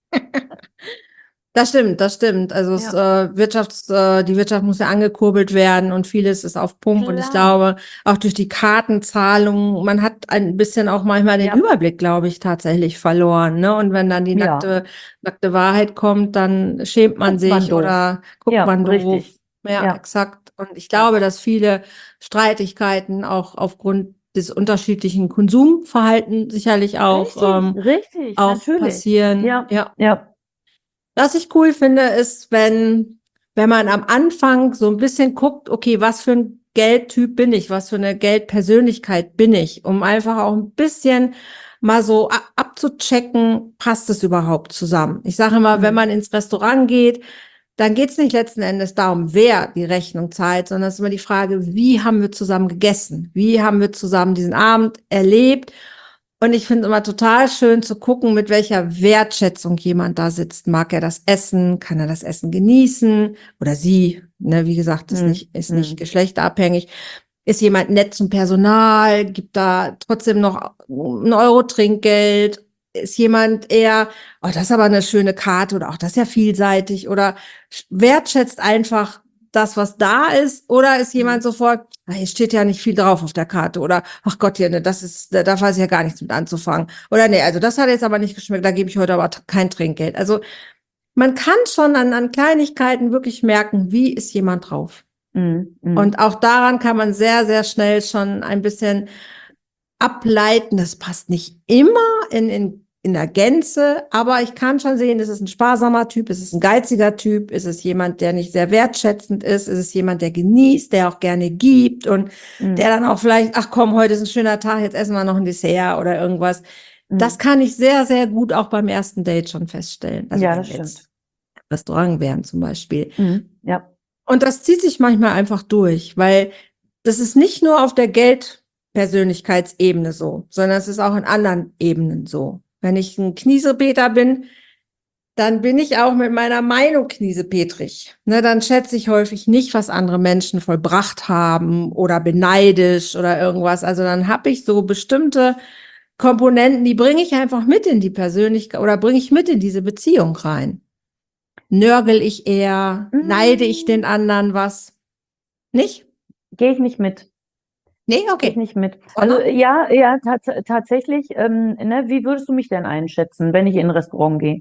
Das stimmt, das stimmt. Also Ja, die Wirtschaft muss ja angekurbelt werden und vieles ist auf Pump. Und ich klar. glaube, auch durch die Kartenzahlung, man hat ein bisschen auch manchmal den Ja, Überblick, glaube ich, tatsächlich verloren. Ne? Und wenn dann die ja. nackte Wahrheit kommt, dann schämt man Guckt man sich doof. oder guckt Ja, man doof. richtig. Ja, Ja, exakt. Und ich ja. glaube, dass viele Streitigkeiten auch aufgrund des unterschiedlichen Konsumverhalten sicherlich Richtig, richtig, auch natürlich. passieren. Ja, Ja. ja. Was ich cool finde, ist, wenn man am Anfang so ein bisschen guckt, okay, was für ein Geldtyp bin ich, was für eine Geldpersönlichkeit bin ich, um einfach auch ein bisschen mal so abzuchecken, passt es überhaupt zusammen? Ich sage immer, wenn Mhm. man ins Restaurant geht, dann geht es nicht letzten Endes darum, wer die Rechnung zahlt, sondern es ist immer die Frage, wie haben wir zusammen gegessen? Wie haben wir zusammen diesen Abend erlebt? Und ich finde immer total schön zu gucken, mit welcher Wertschätzung jemand da sitzt. Mag er das Essen? Kann er das Essen genießen? Oder sie, ne, wie gesagt, Mhm. ist nicht Mhm. geschlechterabhängig. Ist jemand nett zum Personal? Gibt da trotzdem noch ein Euro Trinkgeld? Ist jemand eher, oh, das ist aber eine schöne Karte oder auch das ist ja vielseitig oder wertschätzt einfach das, was da ist? Oder ist jemand Mhm. sofort, ah, hier steht ja nicht viel drauf auf der Karte oder ach Gott, hier, ne, da weiß ich ja gar nichts mit anzufangen. Oder nee, also das hat jetzt aber nicht geschmeckt, da gebe ich heute aber kein Trinkgeld. Also man kann schon an Kleinigkeiten wirklich merken, wie ist jemand drauf. Mhm. Und Mhm. auch daran kann man sehr schnell schon ein bisschen ableiten. Das passt nicht immer in der Gänze, aber ich kann schon sehen, ist es ein sparsamer Typ, ist es ein geiziger Typ, ist es jemand, der nicht sehr wertschätzend ist es jemand, der genießt, der auch gerne gibt und der Mhm. dann auch vielleicht, ach komm, heute ist ein schöner Tag, jetzt essen wir noch ein Dessert oder irgendwas. Das Mhm. kann ich sehr gut auch beim ersten Date schon feststellen. Also Ja, wenn das wir stimmt. jetzt im Restaurant wären zum Beispiel. Mhm. Ja. Und das zieht sich manchmal einfach durch, weil das ist nicht nur auf der Geldpersönlichkeitsebene so, sondern es ist auch in anderen Ebenen so. Wenn ich ein Kniesepeter bin, dann bin ich auch mit meiner Meinung kniesepetrig. Ne, dann schätze ich häufig nicht, was andere Menschen vollbracht haben oder beneidisch oder irgendwas. Also dann habe ich so bestimmte Komponenten, die bringe ich einfach mit in die Persönlichkeit oder bringe ich mit in diese Beziehung rein. Nörgel ich eher, neide ich den Mm, anderen was? Nicht? gehe ich nicht mit. Nee, Gehe ich okay. nicht mit. Also Sondern? ja, tatsächlich, ne, wie würdest du mich denn einschätzen, wenn ich in ein Restaurant gehe?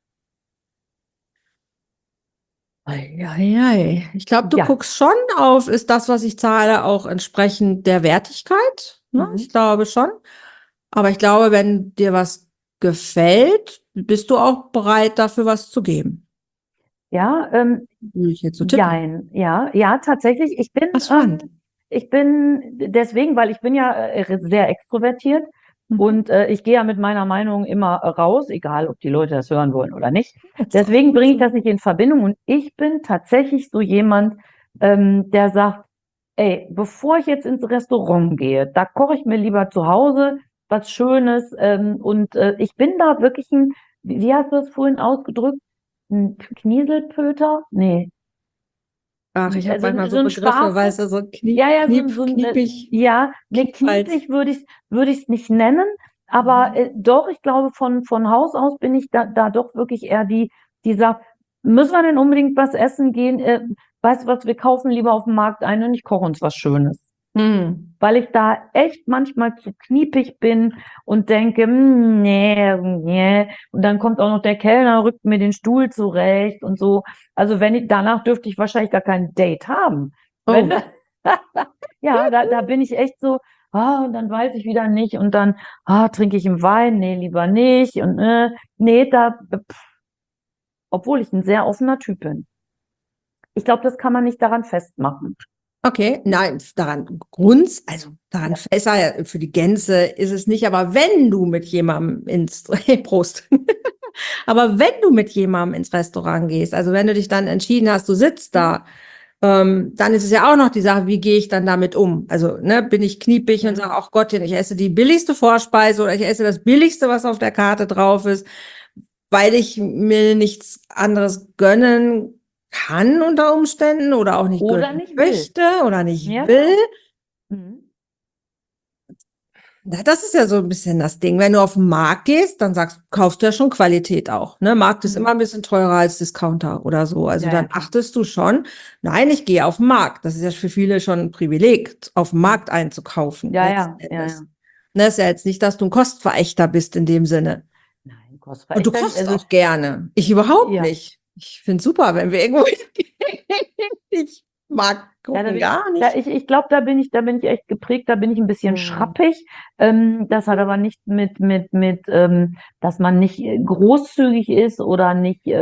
Eieiei. Ich glaube, du Ja. guckst schon auf, ist das, was ich zahle, auch entsprechend der Wertigkeit? Ne? Ich Mhm. glaube schon. Aber ich glaube, wenn dir was gefällt, bist du auch bereit, dafür was zu geben. Ja, Würde ich jetzt so tippen. jein. Ja, ja, tatsächlich. Ach, spannend. Ich bin deswegen, weil ich bin ja sehr extrovertiert Mhm. und ich gehe ja mit meiner Meinung immer raus, egal ob die Leute das hören wollen oder nicht. Das ist auch Deswegen gut bringe ich so. das nicht in Verbindung und ich bin tatsächlich so jemand, der sagt, ey, bevor ich jetzt ins Restaurant gehe, da koche ich mir lieber zu Hause was Schönes. Und ich bin da wirklich wie hast du es vorhin ausgedrückt? Ein Knieselpöter? Nee. Ach, ich habe Also manchmal so so ein Begriffe, Spaßer? weißt du, so Ja, ja, kniepig, ja, ne, Kniepals. kniepig würde ich's nicht nennen, aber Mhm. doch, ich glaube, von Haus aus bin ich da doch wirklich eher die sagt, müssen wir denn unbedingt was essen gehen? Weißt du was, wir kaufen lieber auf dem Markt ein und ich koche uns was Schönes. Hm. Weil ich da echt manchmal zu kniepig bin und denke, nee, nee. Und dann kommt auch noch der Kellner, rückt mir den Stuhl zurecht und so. Also danach dürfte ich wahrscheinlich gar kein Date haben. Wenn, Oh, ja, da bin ich echt so, und dann weiß ich wieder nicht und dann, trinke ich einen Wein? Nee, lieber nicht und, nee, obwohl ich ein sehr offener Typ bin. Ich glaube, das kann man nicht daran festmachen. okay. Nein, also daran Ja. fest, ja, für die Gänze ist es nicht, aber wenn du mit jemandem Prost. Aber wenn du mit jemandem ins Restaurant gehst, also wenn du dich dann entschieden hast, du sitzt da, dann ist es ja auch noch die Sache, wie gehe ich dann damit um? Also, ne, bin ich kniepig und Mhm. sage, ach Gottchen, ich esse die billigste Vorspeise oder ich esse das billigste, was auf der Karte drauf ist, weil ich mir nichts anderes gönnen kann unter Umständen oder auch nicht Oder gönnen nicht will. möchte oder nicht Ja, will. genau. Mhm. Na, das ist ja so ein bisschen das Ding. Wenn du auf den Markt gehst, dann kaufst du ja schon Qualität auch. Ne? Markt ist immer Mhm. ein bisschen teurer als Discounter oder so. Also Ja, ja, dann klar. achtest du schon, nein, ich gehe auf den Markt. Das ist ja für viele schon ein Privileg, auf dem Mhm. Markt einzukaufen, Ja, letzten ja, ja, ja. Endes. Ne, ist ja jetzt nicht, dass du ein Kostverächter bist in dem Sinne. Nein, Und du Kostverächter, kochst also auch gerne. Ich überhaupt ja. nicht. Ich finde es super, wenn wir irgendwo hingehen. Ich mag Ja, gucken gar da nicht. ich glaube, da bin ich echt geprägt, da bin ich ein bisschen Hm. schrappig. Das hat aber nicht dass man nicht großzügig ist oder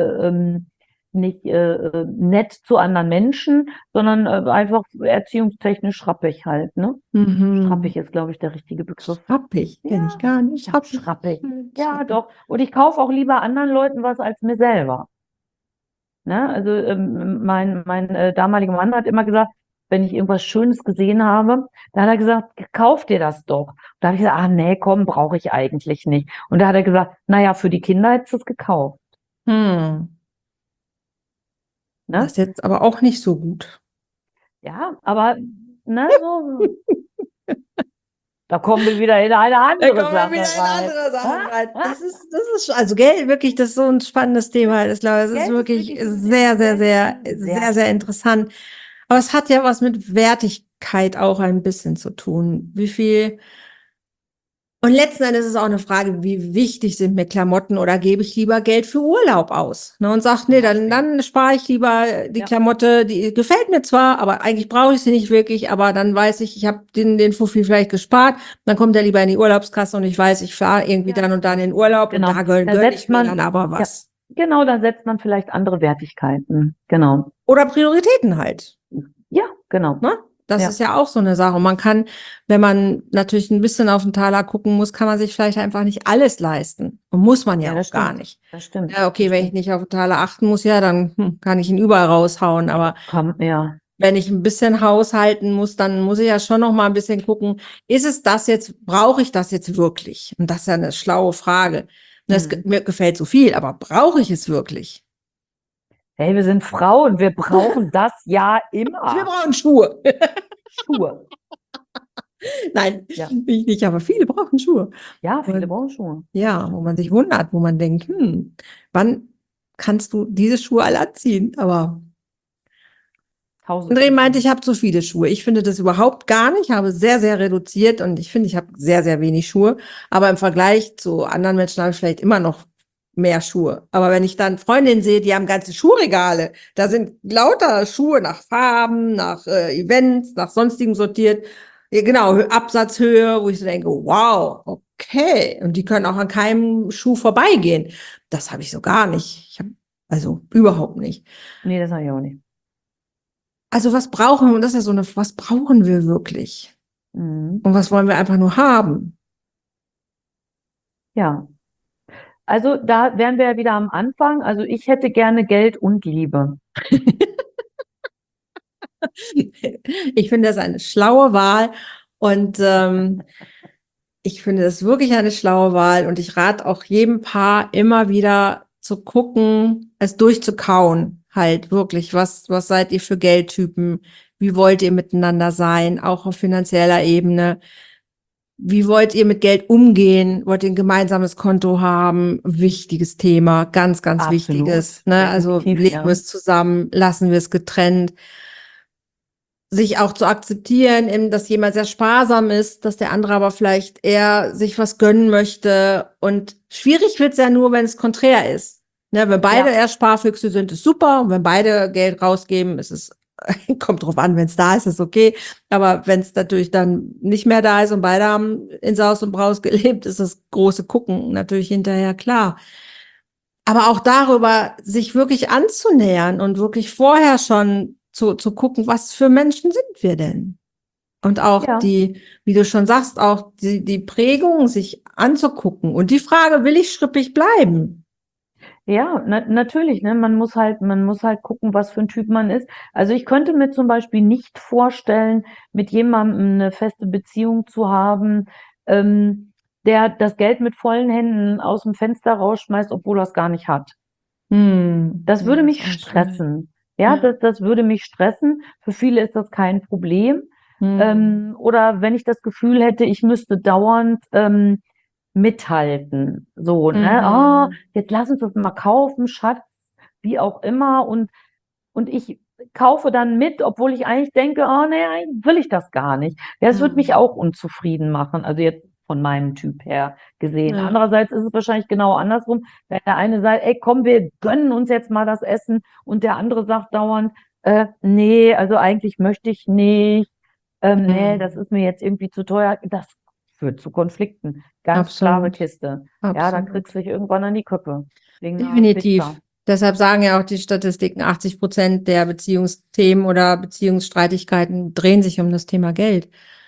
nicht nett zu anderen Menschen, sondern einfach erziehungstechnisch schrappig halt, ne? Mhm. Schrappig ist, glaube ich, der richtige Begriff. Happig, kenne ich Ja, gar nicht. ja, Happig. schrappig. Schön, Ja, schrappig. doch. Und ich kaufe auch lieber anderen Leuten was als mir selber. Ne? Also mein damaliger Mann hat immer gesagt, wenn ich irgendwas Schönes gesehen habe, dann hat er gesagt, kauf dir das doch. Da habe ich gesagt, nee, komm, brauche ich eigentlich nicht. Und da hat er gesagt, naja, für die Kinder hättest du es gekauft. Hm. Das Ne? ist jetzt aber auch nicht so gut. Ja, aber ne, so, da kommen wir wieder in eine Da andere kommen wir wieder Sache in rein. andere Sachen Ah, rein. ah, Also Geld, wirklich, das ist so ein spannendes Thema. Ich glaube, es ist Geld ist wirklich wirklich sehr, sehr, sehr, sehr sehr, sehr spannend. interessant. Aber es hat ja was mit Wertigkeit auch ein bisschen zu tun. Wie viel Und letzten Endes ist es auch eine Frage, wie wichtig sind mir Klamotten oder gebe ich lieber Geld für Urlaub aus? Ne, und sag, Zum nee, dann, Beispiel. dann spare ich lieber die Ja, Klamotte, die gefällt mir zwar, aber eigentlich brauche ich sie nicht wirklich, aber dann weiß ich habe den Fuffi vielleicht gespart, dann kommt er lieber in die Urlaubskasse und ich weiß, ich fahre irgendwie ja, dann und zum dann in den Beispiel. Urlaub und Genau. da Da gönn ich setzt mir dann man, aber ja, was. genau, da setzt man vielleicht andere Wertigkeiten. Genau. Oder Prioritäten halt. Ja, genau. Ne? Das Ja, ist ja auch so eine Sache. Und man kann, wenn man natürlich ein bisschen auf den Taler gucken muss, kann man sich vielleicht einfach nicht alles leisten. Und muss man ja, ja das auch gar stimmt. nicht. Das stimmt. Ja, Das okay, wenn ich stimmt. nicht auf den Taler achten muss, ja, dann kann ich ihn überall raushauen. Aber Ja. wenn ich ein bisschen haushalten muss, dann muss ich ja schon noch mal ein bisschen gucken, ist es das jetzt, brauche ich das jetzt wirklich? Und das ist ja eine schlaue Frage. Mhm. Mir gefällt so viel, aber brauche ich es wirklich? Hey, wir sind Frauen, wir brauchen das ja Wir immer. brauchen Schuhe. Schuhe. Nein, Ja. ich nicht, aber viele brauchen Schuhe. Ja, viele Und brauchen Schuhe. Das ja, wo stimmt. man sich wundert, wo man denkt, wann kannst du diese Schuhe alle anziehen? Aber Tausend André von meinte, ich Schuhen. habe zu viele Schuhe. Ich finde das überhaupt gar nicht. Ich habe sehr, sehr reduziert und ich finde, ich habe sehr, sehr wenig Schuhe. Aber im Vergleich zu anderen Menschen habe ich vielleicht immer noch mehr Schuhe. Aber wenn ich dann Freundinnen sehe, die haben ganze Schuhregale, da sind lauter Schuhe nach Farben, nach Events, nach sonstigem sortiert. Ja, genau, Absatzhöhe, wo ich so denke, wow, okay. Und die können auch an keinem Schuh vorbeigehen. Das habe ich so gar nicht. Also überhaupt nicht. Nee, das habe ich auch nicht. Also was brauchen wir? Und das ist ja so was brauchen wir wirklich? Mhm. Und was wollen wir einfach nur haben? Ja. Also da wären wir ja wieder am Anfang. Also ich hätte gerne Geld und Liebe. Ich finde das eine schlaue Wahl und ich finde das wirklich eine schlaue Wahl und ich rate auch jedem Paar immer wieder zu gucken, es durchzukauen, halt wirklich, was seid ihr für Geldtypen, wie wollt ihr miteinander sein, auch auf finanzieller Ebene, wie wollt ihr mit Geld umgehen, wollt ihr ein gemeinsames Konto haben, wichtiges Thema, ganz, ganz Absolut, wichtiges, ne? Also definitiv, leben ja. wir es zusammen, lassen wir es getrennt, sich auch zu akzeptieren, eben, dass jemand sehr sparsam ist, dass der andere aber vielleicht eher sich was gönnen möchte. Und schwierig wird's ja nur, wenn es konträr ist. Ne, wenn beide Ja. eher Sparfüchse sind, ist super. Und wenn beide Geld rausgeben, ist es, kommt drauf an, wenn es da ist, ist okay. Aber wenn es natürlich dann nicht mehr da ist und beide haben in Saus und Braus gelebt, ist das große Gucken natürlich hinterher klar. Aber auch darüber, sich wirklich anzunähern und wirklich vorher schon zu gucken, was für Menschen sind wir denn? Und auch Ja. wie du schon sagst, auch die Prägung sich anzugucken. Und die Frage, will ich schrippig bleiben? Ja, natürlich, ne? Man muss halt gucken, was für ein Typ man ist. Also ich könnte mir zum Beispiel nicht vorstellen, mit jemandem eine feste Beziehung zu haben, der das Geld mit vollen Händen aus dem Fenster rausschmeißt, obwohl er es gar nicht hat. Das würde mich ist auch schwierig. stressen. Ja, Ja. das würde mich stressen. Für viele ist das kein Problem. Oder wenn ich das Gefühl hätte, ich müsste dauernd mithalten. So, ne? Oh, Mhm. jetzt lass uns das mal kaufen, Schatz, wie auch immer. Und ich kaufe dann mit, obwohl ich eigentlich denke, oh nee, eigentlich will ich das gar nicht. Ja, es wird mich Mhm. auch unzufrieden machen. Also jetzt von meinem Typ her gesehen. Ja. Andererseits ist es wahrscheinlich genau andersrum. Wenn der eine sagt, ey, komm, wir gönnen uns jetzt mal das Essen und der andere sagt dauernd, nee, also eigentlich möchte ich nicht. Nee, das Mhm. ist mir jetzt irgendwie zu teuer. Das führt zu Konflikten. Ganz klare Absolut. Kiste. Ja, da kriegst Absolut. du dich irgendwann an die Köppe. Wegen einer Pizza. Definitiv. Deshalb sagen ja auch die Statistiken, 80% der Beziehungsthemen oder Beziehungsstreitigkeiten drehen sich um das Thema Geld.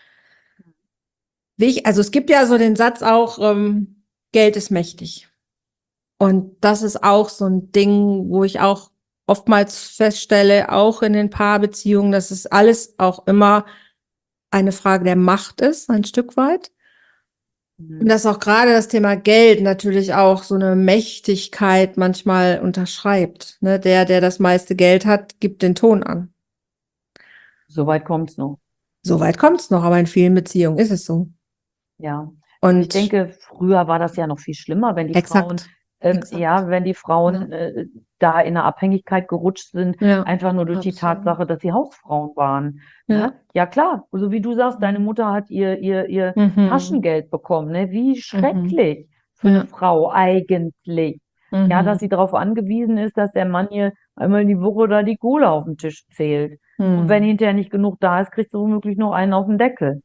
Also es gibt ja so den Satz auch, Geld ist mächtig. Und das ist auch so ein Ding, wo ich auch oftmals feststelle, auch in den Paarbeziehungen, dass es alles auch immer eine Frage der Macht ist, ein Stück weit. Und dass auch gerade das Thema Geld natürlich auch so eine Mächtigkeit manchmal unterschreibt. Ne? Der das meiste Geld hat, gibt den Ton an. Soweit kommt's noch. So weit kommt's noch, aber in vielen Beziehungen ist es so. Ja. Also ich Und denke, früher war das ja noch viel schlimmer, wenn die Frauen, exakt, exakt. wenn die Ja, Frauen da in eine Abhängigkeit gerutscht sind, ja, einfach nur durch die absolut. Tatsache, dass sie Hausfrauen waren. Ja. Ne? Ja klar, so wie du sagst, deine Mutter hat ihr Mhm. Taschengeld bekommen. Ne? Wie Mhm. schrecklich für eine Ja. Frau eigentlich. Ja, dass sie Mhm. darauf angewiesen ist, dass der Mann ihr einmal in die Woche da die Kohle auf den Tisch zählt. Und wenn Mhm. hinterher nicht genug da ist, kriegst du womöglich noch einen auf den Deckel.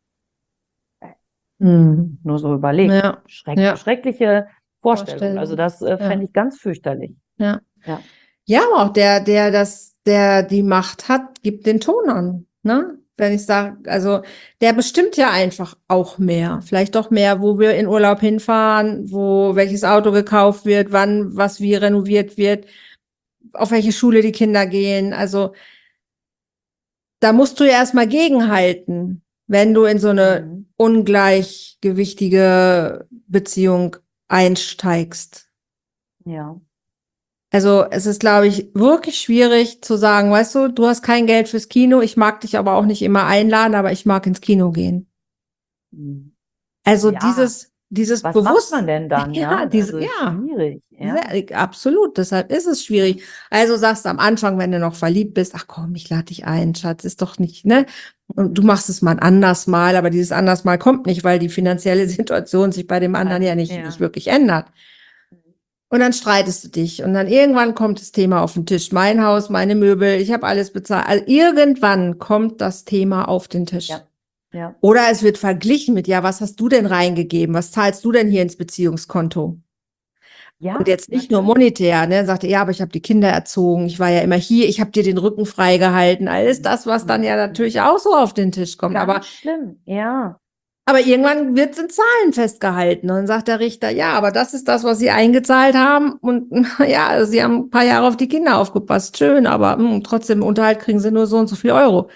Mhm. Nur so überlegt. Ja, ja, Schreckliche Vorstellung. Also Vorstellung. das fände Ja, ich ganz fürchterlich. ja. Ja. Ja, aber auch der die Macht hat, gibt den Ton an, ne? Wenn ich sage, also der bestimmt ja einfach auch mehr. Vielleicht doch mehr, wo wir in Urlaub hinfahren, wo welches Auto gekauft wird, wann was wie renoviert wird, auf welche Schule die Kinder gehen. Also da musst du ja erstmal gegenhalten, wenn du in so eine Mhm. ungleichgewichtige Beziehung einsteigst. Ja. Also es ist, glaube ich, wirklich schwierig zu sagen, weißt du, du hast kein Geld fürs Kino, ich mag dich aber auch nicht immer einladen, aber ich mag ins Kino gehen. Mhm. Also Ja. dieses Was macht man Bewusst, denn dann, ja, ja? Also ist ja, schwierig, ja. absolut, deshalb ist es Ja. schwierig. Also sagst du am Anfang, wenn du noch verliebt bist, ach komm, ich lade dich ein, Schatz, ist doch nicht, ne? Und du Mhm. machst es mal ein anderes Mal, aber dieses anderes Mal kommt nicht, weil die finanzielle Situation sich bei dem anderen ja nicht Ja. wirklich ändert. Und dann streitest du dich und dann irgendwann kommt das Thema auf den Tisch. Mein Haus, meine Möbel, ich habe alles bezahlt. Also irgendwann kommt das Thema auf den Tisch. Ja. Ja. Oder es wird verglichen mit, ja, was hast du denn reingegeben? Was zahlst du denn hier ins Beziehungskonto? Und Ja, jetzt nicht nur natürlich. monetär, ne? Sagte, ja, aber ich habe die Kinder erzogen, ich war ja immer hier, ich habe dir den Rücken frei gehalten. Alles das, was dann Mhm. ja Mhm. natürlich auch so auf den Tisch kommt. Aber Ganz schlimm, ja. Aber irgendwann wird es in Zahlen festgehalten. Und dann sagt der Richter, ja, aber das ist das, was Sie eingezahlt haben. Und ja, Sie haben ein paar Jahre auf die Kinder aufgepasst. Schön, aber trotzdem im Unterhalt kriegen Sie nur so und so viel Euro.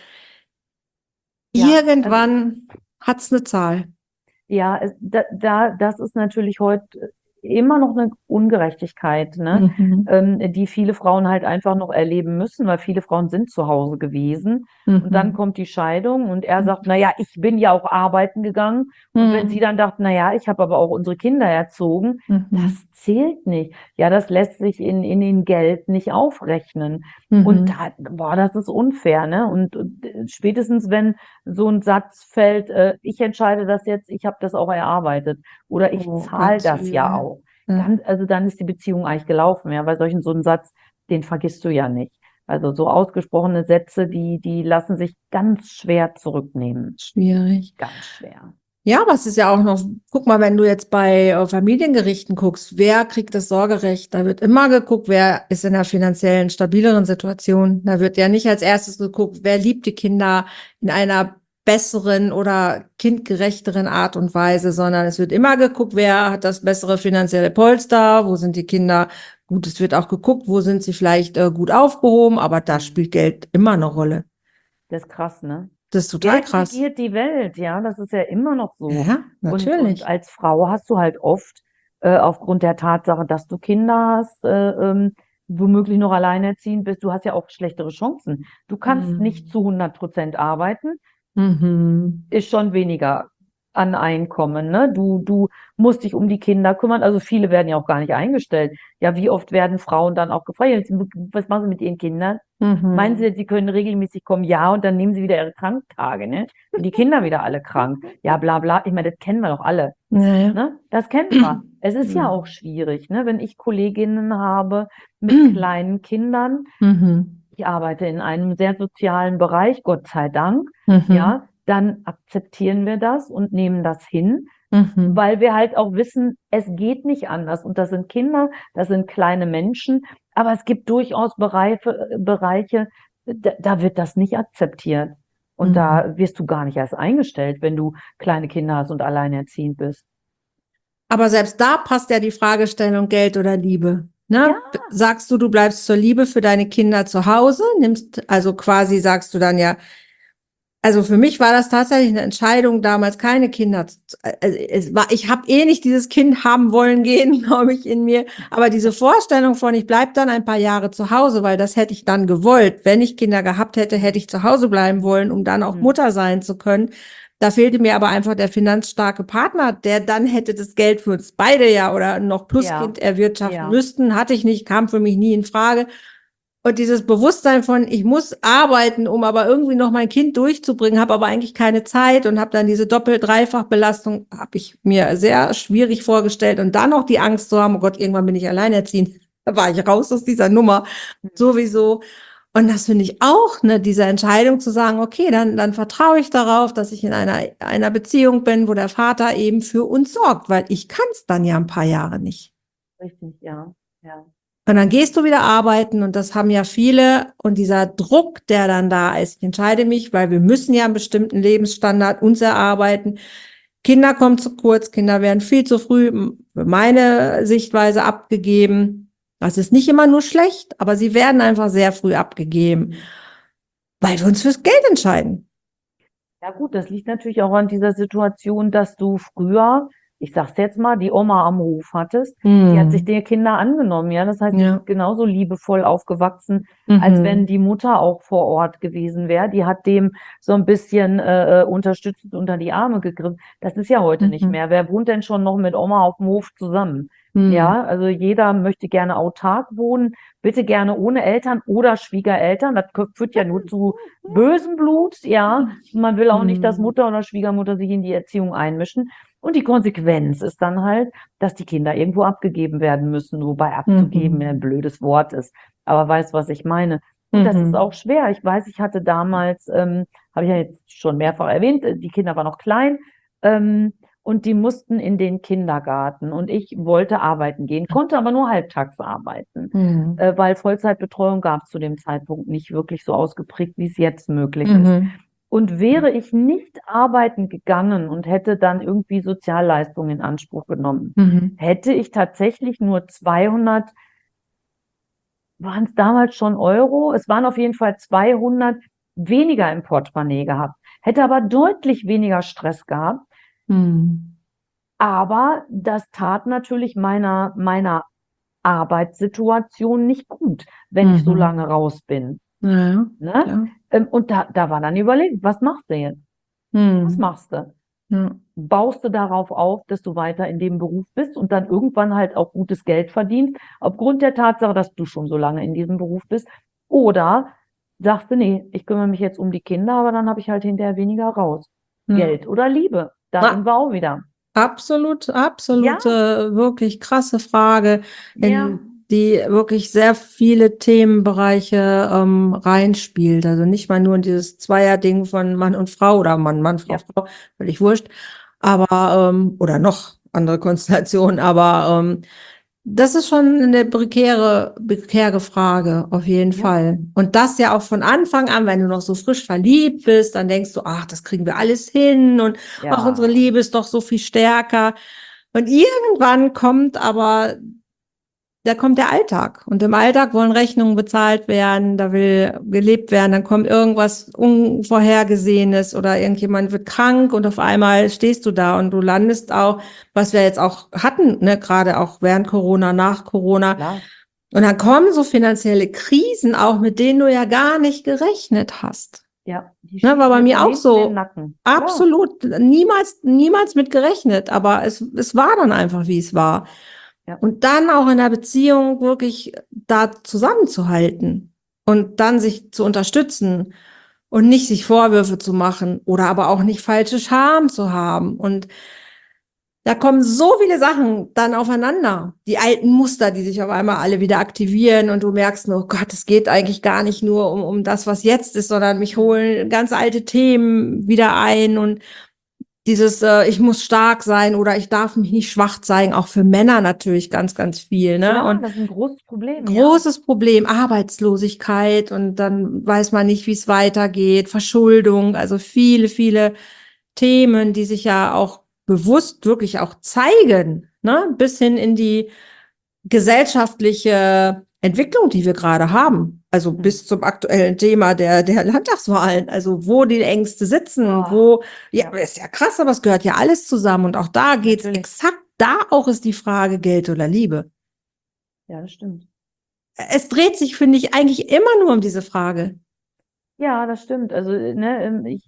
Ja, also Irgendwann hat es eine Zahl. ja, das ist natürlich heute immer noch eine Ungerechtigkeit, ne? Die viele Frauen halt einfach noch erleben müssen, weil viele Frauen sind zu Hause gewesen. Und dann kommt die Scheidung und er sagt, na ja, ich bin ja auch arbeiten gegangen. Und wenn sie dann dachte, na ja, ich habe aber auch unsere Kinder erzogen, das zählt nicht. Ja, das lässt sich in den Geld nicht aufrechnen. Und boah, das ist unfair, ne? Und spätestens wenn so ein Satz fällt, ich entscheide das jetzt, ich habe das auch erarbeitet oder ich Oh, zahle ganz das ja übel. auch. Ja. Dann ist die Beziehung eigentlich gelaufen, ja, weil so ein Satz, den vergisst du ja nicht. Also so ausgesprochene Sätze, die lassen sich ganz schwer zurücknehmen. Schwierig. Ganz schwer. Ja, aber es ist ja auch noch, guck mal, wenn du jetzt bei Familiengerichten guckst, wer kriegt das Sorgerecht? Da wird immer geguckt, wer ist in einer finanziellen stabileren Situation. Da wird ja nicht als erstes geguckt, wer liebt die Kinder in einer besseren oder kindgerechteren Art und Weise, sondern es wird immer geguckt, wer hat das bessere finanzielle Polster, wo sind die Kinder. Gut, es wird auch geguckt, wo sind sie vielleicht gut aufgehoben, aber da spielt Geld immer eine Rolle. Das ist krass, ne? Das ist total Geld krass. regiert die Welt, ja, das ist ja immer noch so. Ja, Und natürlich. als Frau hast du halt oft, aufgrund der Tatsache, dass du Kinder hast, womöglich noch alleinerziehend bist, du hast ja auch schlechtere Chancen. Du kannst nicht zu 100% arbeiten, Mhm. ist schon weniger an Einkommen, ne? Du musst dich um die Kinder kümmern. Also viele werden ja auch gar nicht eingestellt. Ja, wie oft werden Frauen dann auch gefragt, was machen sie mit ihren Kindern? Meinen Mhm. Sie, sie können regelmäßig kommen? Ja, und dann nehmen sie wieder ihre Kranktage, ne? Und die Kinder wieder alle krank. Ja, bla bla. Ich meine, das kennen wir doch alle, Ja, ja. ne? Das kennen wir. Es ist ja auch schwierig, ne? Wenn ich Kolleginnen habe mit kleinen Kindern, Mhm. ich arbeite in einem sehr sozialen Bereich, Gott sei Dank, Mhm. ja, dann akzeptieren wir das und nehmen das hin, Mhm. weil wir halt auch wissen, es geht nicht anders. Und das sind Kinder, das sind kleine Menschen, aber es gibt durchaus Bereiche, da wird das nicht akzeptiert. Und Mhm. da wirst du gar nicht erst eingestellt, wenn du kleine Kinder hast und alleinerziehend bist. Aber selbst da passt ja die Fragestellung Geld oder Liebe. Ja, Ne? Sagst du, du bleibst zur Liebe für deine Kinder zu Hause, nimmst, also quasi sagst du dann ja, also für mich war das tatsächlich eine Entscheidung, damals keine Kinder. Also ich habe eh nicht dieses Kind haben wollen gehen, glaube ich, in mir. Aber diese Vorstellung von, ich bleib dann ein paar Jahre zu Hause, weil das hätte ich dann gewollt. Wenn ich Kinder gehabt hätte, hätte ich zu Hause bleiben wollen, um dann auch mhm. Mutter sein zu können. Da fehlte mir aber einfach der finanzstarke Partner, der dann hätte das Geld für uns beide ja oder noch plus Ja, Kind erwirtschaften ja. müssten. Hatte ich nicht, kam für mich nie in Frage. Und dieses Bewusstsein von, ich muss arbeiten, um aber irgendwie noch mein Kind durchzubringen, habe aber eigentlich keine Zeit und habe dann diese Doppel-Dreifach-Belastung, habe ich mir sehr schwierig vorgestellt. Und dann noch die Angst zu haben, oh Gott, irgendwann bin ich alleinerziehend. Da war ich raus aus dieser Nummer sowieso. Und das finde ich auch, ne, diese Entscheidung zu sagen, okay, dann vertraue ich darauf, dass ich in einer Beziehung bin, wo der Vater eben für uns sorgt, weil ich kann es dann ja ein paar Jahre nicht. Richtig, ja, ja. Und dann gehst du wieder arbeiten und das haben ja viele und dieser Druck, der dann da ist. Ich entscheide mich, weil wir müssen ja einen bestimmten Lebensstandard uns erarbeiten. Kinder kommen zu kurz, Kinder werden viel zu früh, für meine Sichtweise, abgegeben. Das ist nicht immer nur schlecht, aber sie werden einfach sehr früh abgegeben, weil wir uns fürs Geld entscheiden. Ja gut, das liegt natürlich auch an dieser Situation, dass du früher, ich sag's jetzt mal, die Oma am Hof hattest, die hat sich der Kinder angenommen, ja. Das heißt, die Ja. sind genauso liebevoll aufgewachsen, als wenn Mhm. die Mutter auch vor Ort gewesen wäre. Die hat dem so ein bisschen unterstützend unter die Arme gegriffen. Das ist ja heute nicht Mhm. mehr. Wer wohnt denn schon noch mit Oma auf dem Hof zusammen? Mhm. Ja, also jeder möchte gerne autark wohnen, bitte gerne ohne Eltern oder Schwiegereltern. Das führt ja nur zu bösem Blut, ja. Man will auch nicht, dass Mhm. Mutter oder Schwiegermutter sich in die Erziehung einmischen. Und die Konsequenz ist dann halt, dass die Kinder irgendwo abgegeben werden müssen, wobei abzugeben ja ein Mhm. blödes Wort ist. Aber weißt, was ich meine. Und das ist auch Mhm. schwer. Ich weiß, ich hatte damals, habe ich ja jetzt schon mehrfach erwähnt, die Kinder waren noch klein, ähm, und die mussten in den Kindergarten. Und ich wollte arbeiten gehen, konnte aber nur halbtags arbeiten, Mhm. weil Vollzeitbetreuung gab es zu dem Zeitpunkt nicht wirklich so ausgeprägt, wie es jetzt möglich ist. Mhm. Und wäre ich nicht arbeiten gegangen und hätte dann irgendwie Sozialleistungen in Anspruch genommen, hätte ich tatsächlich nur 200, waren es damals schon Euro? Es waren auf jeden Fall 200 weniger im Portemonnaie gehabt. Hätte aber deutlich weniger Stress gehabt. Mhm. Aber das tat natürlich meiner Arbeitssituation nicht gut, wenn ich so lange raus bin. Ja, Ne? klar. Und da war dann überlegt, was machst du jetzt? Was machst du? Ja. Baust du darauf auf, dass du weiter in dem Beruf bist und dann irgendwann halt auch gutes Geld verdienst, aufgrund der Tatsache, dass du schon so lange in diesem Beruf bist? Oder sagst du, nee, ich kümmere mich jetzt um die Kinder, aber dann habe ich halt hinterher weniger raus. Ja. Geld oder Liebe? Da sind wir auch wieder. Absolut, Ja, absolute, wirklich krasse Frage, ja, in die wirklich sehr viele Themenbereiche reinspielt. Also nicht mal nur dieses Zweierding von Mann und Frau oder Mann, Frau, ja, Frau, völlig wurscht, aber oder noch andere Konstellationen, aber das ist schon eine prekäre Frage, auf jeden ja, Fall. Und das ja auch von Anfang an, wenn du noch so frisch verliebt bist, dann denkst du, ach, das kriegen wir alles hin und ach, unsere ja, Liebe ist doch so viel stärker. Und irgendwann da kommt der Alltag. Und im Alltag wollen Rechnungen bezahlt werden, da will gelebt werden, dann kommt irgendwas Unvorhergesehenes oder irgendjemand wird krank und auf einmal stehst du da und du landest auch, was wir jetzt auch hatten, ne, gerade auch während Corona, nach Corona. klar. Und dann kommen so finanzielle Krisen auch, mit denen du ja gar nicht gerechnet hast. Ja, die Ne, war schießen bei dir mir von auch hinten in den so. Nacken. Klar. Absolut, niemals mit gerechnet, aber es war dann einfach, wie es war. Ja. Und dann auch in der Beziehung wirklich da zusammenzuhalten und dann sich zu unterstützen und nicht sich Vorwürfe zu machen oder aber auch nicht falsche Scham zu haben. Und da kommen so viele Sachen dann aufeinander. Die alten Muster, die sich auf einmal alle wieder aktivieren und du merkst, oh Gott, es geht eigentlich gar nicht nur um das, was jetzt ist, sondern mich holen ganz alte Themen wieder ein und dieses, ich muss stark sein oder ich darf mich nicht schwach zeigen, auch für Männer natürlich ganz viel, ne? Klar, Und das ist ein großes Problem, ja. großes Problem, Arbeitslosigkeit und dann weiß man nicht, wie es weitergeht, Verschuldung, also viele Themen, die sich ja auch bewusst wirklich auch zeigen, ne? Bis hin in die gesellschaftliche Entwicklung, die wir gerade haben. Also bis zum aktuellen Thema der Landtagswahlen, also wo die Ängste sitzen, Oh, ja, ja, ist ja krass, aber es gehört ja alles zusammen. Und auch da geht's natürlich. exakt, da auch ist die Frage Geld oder Liebe. Ja, das stimmt. Es dreht sich, finde ich, eigentlich immer nur um diese Frage. Ja, das stimmt. Also, ne,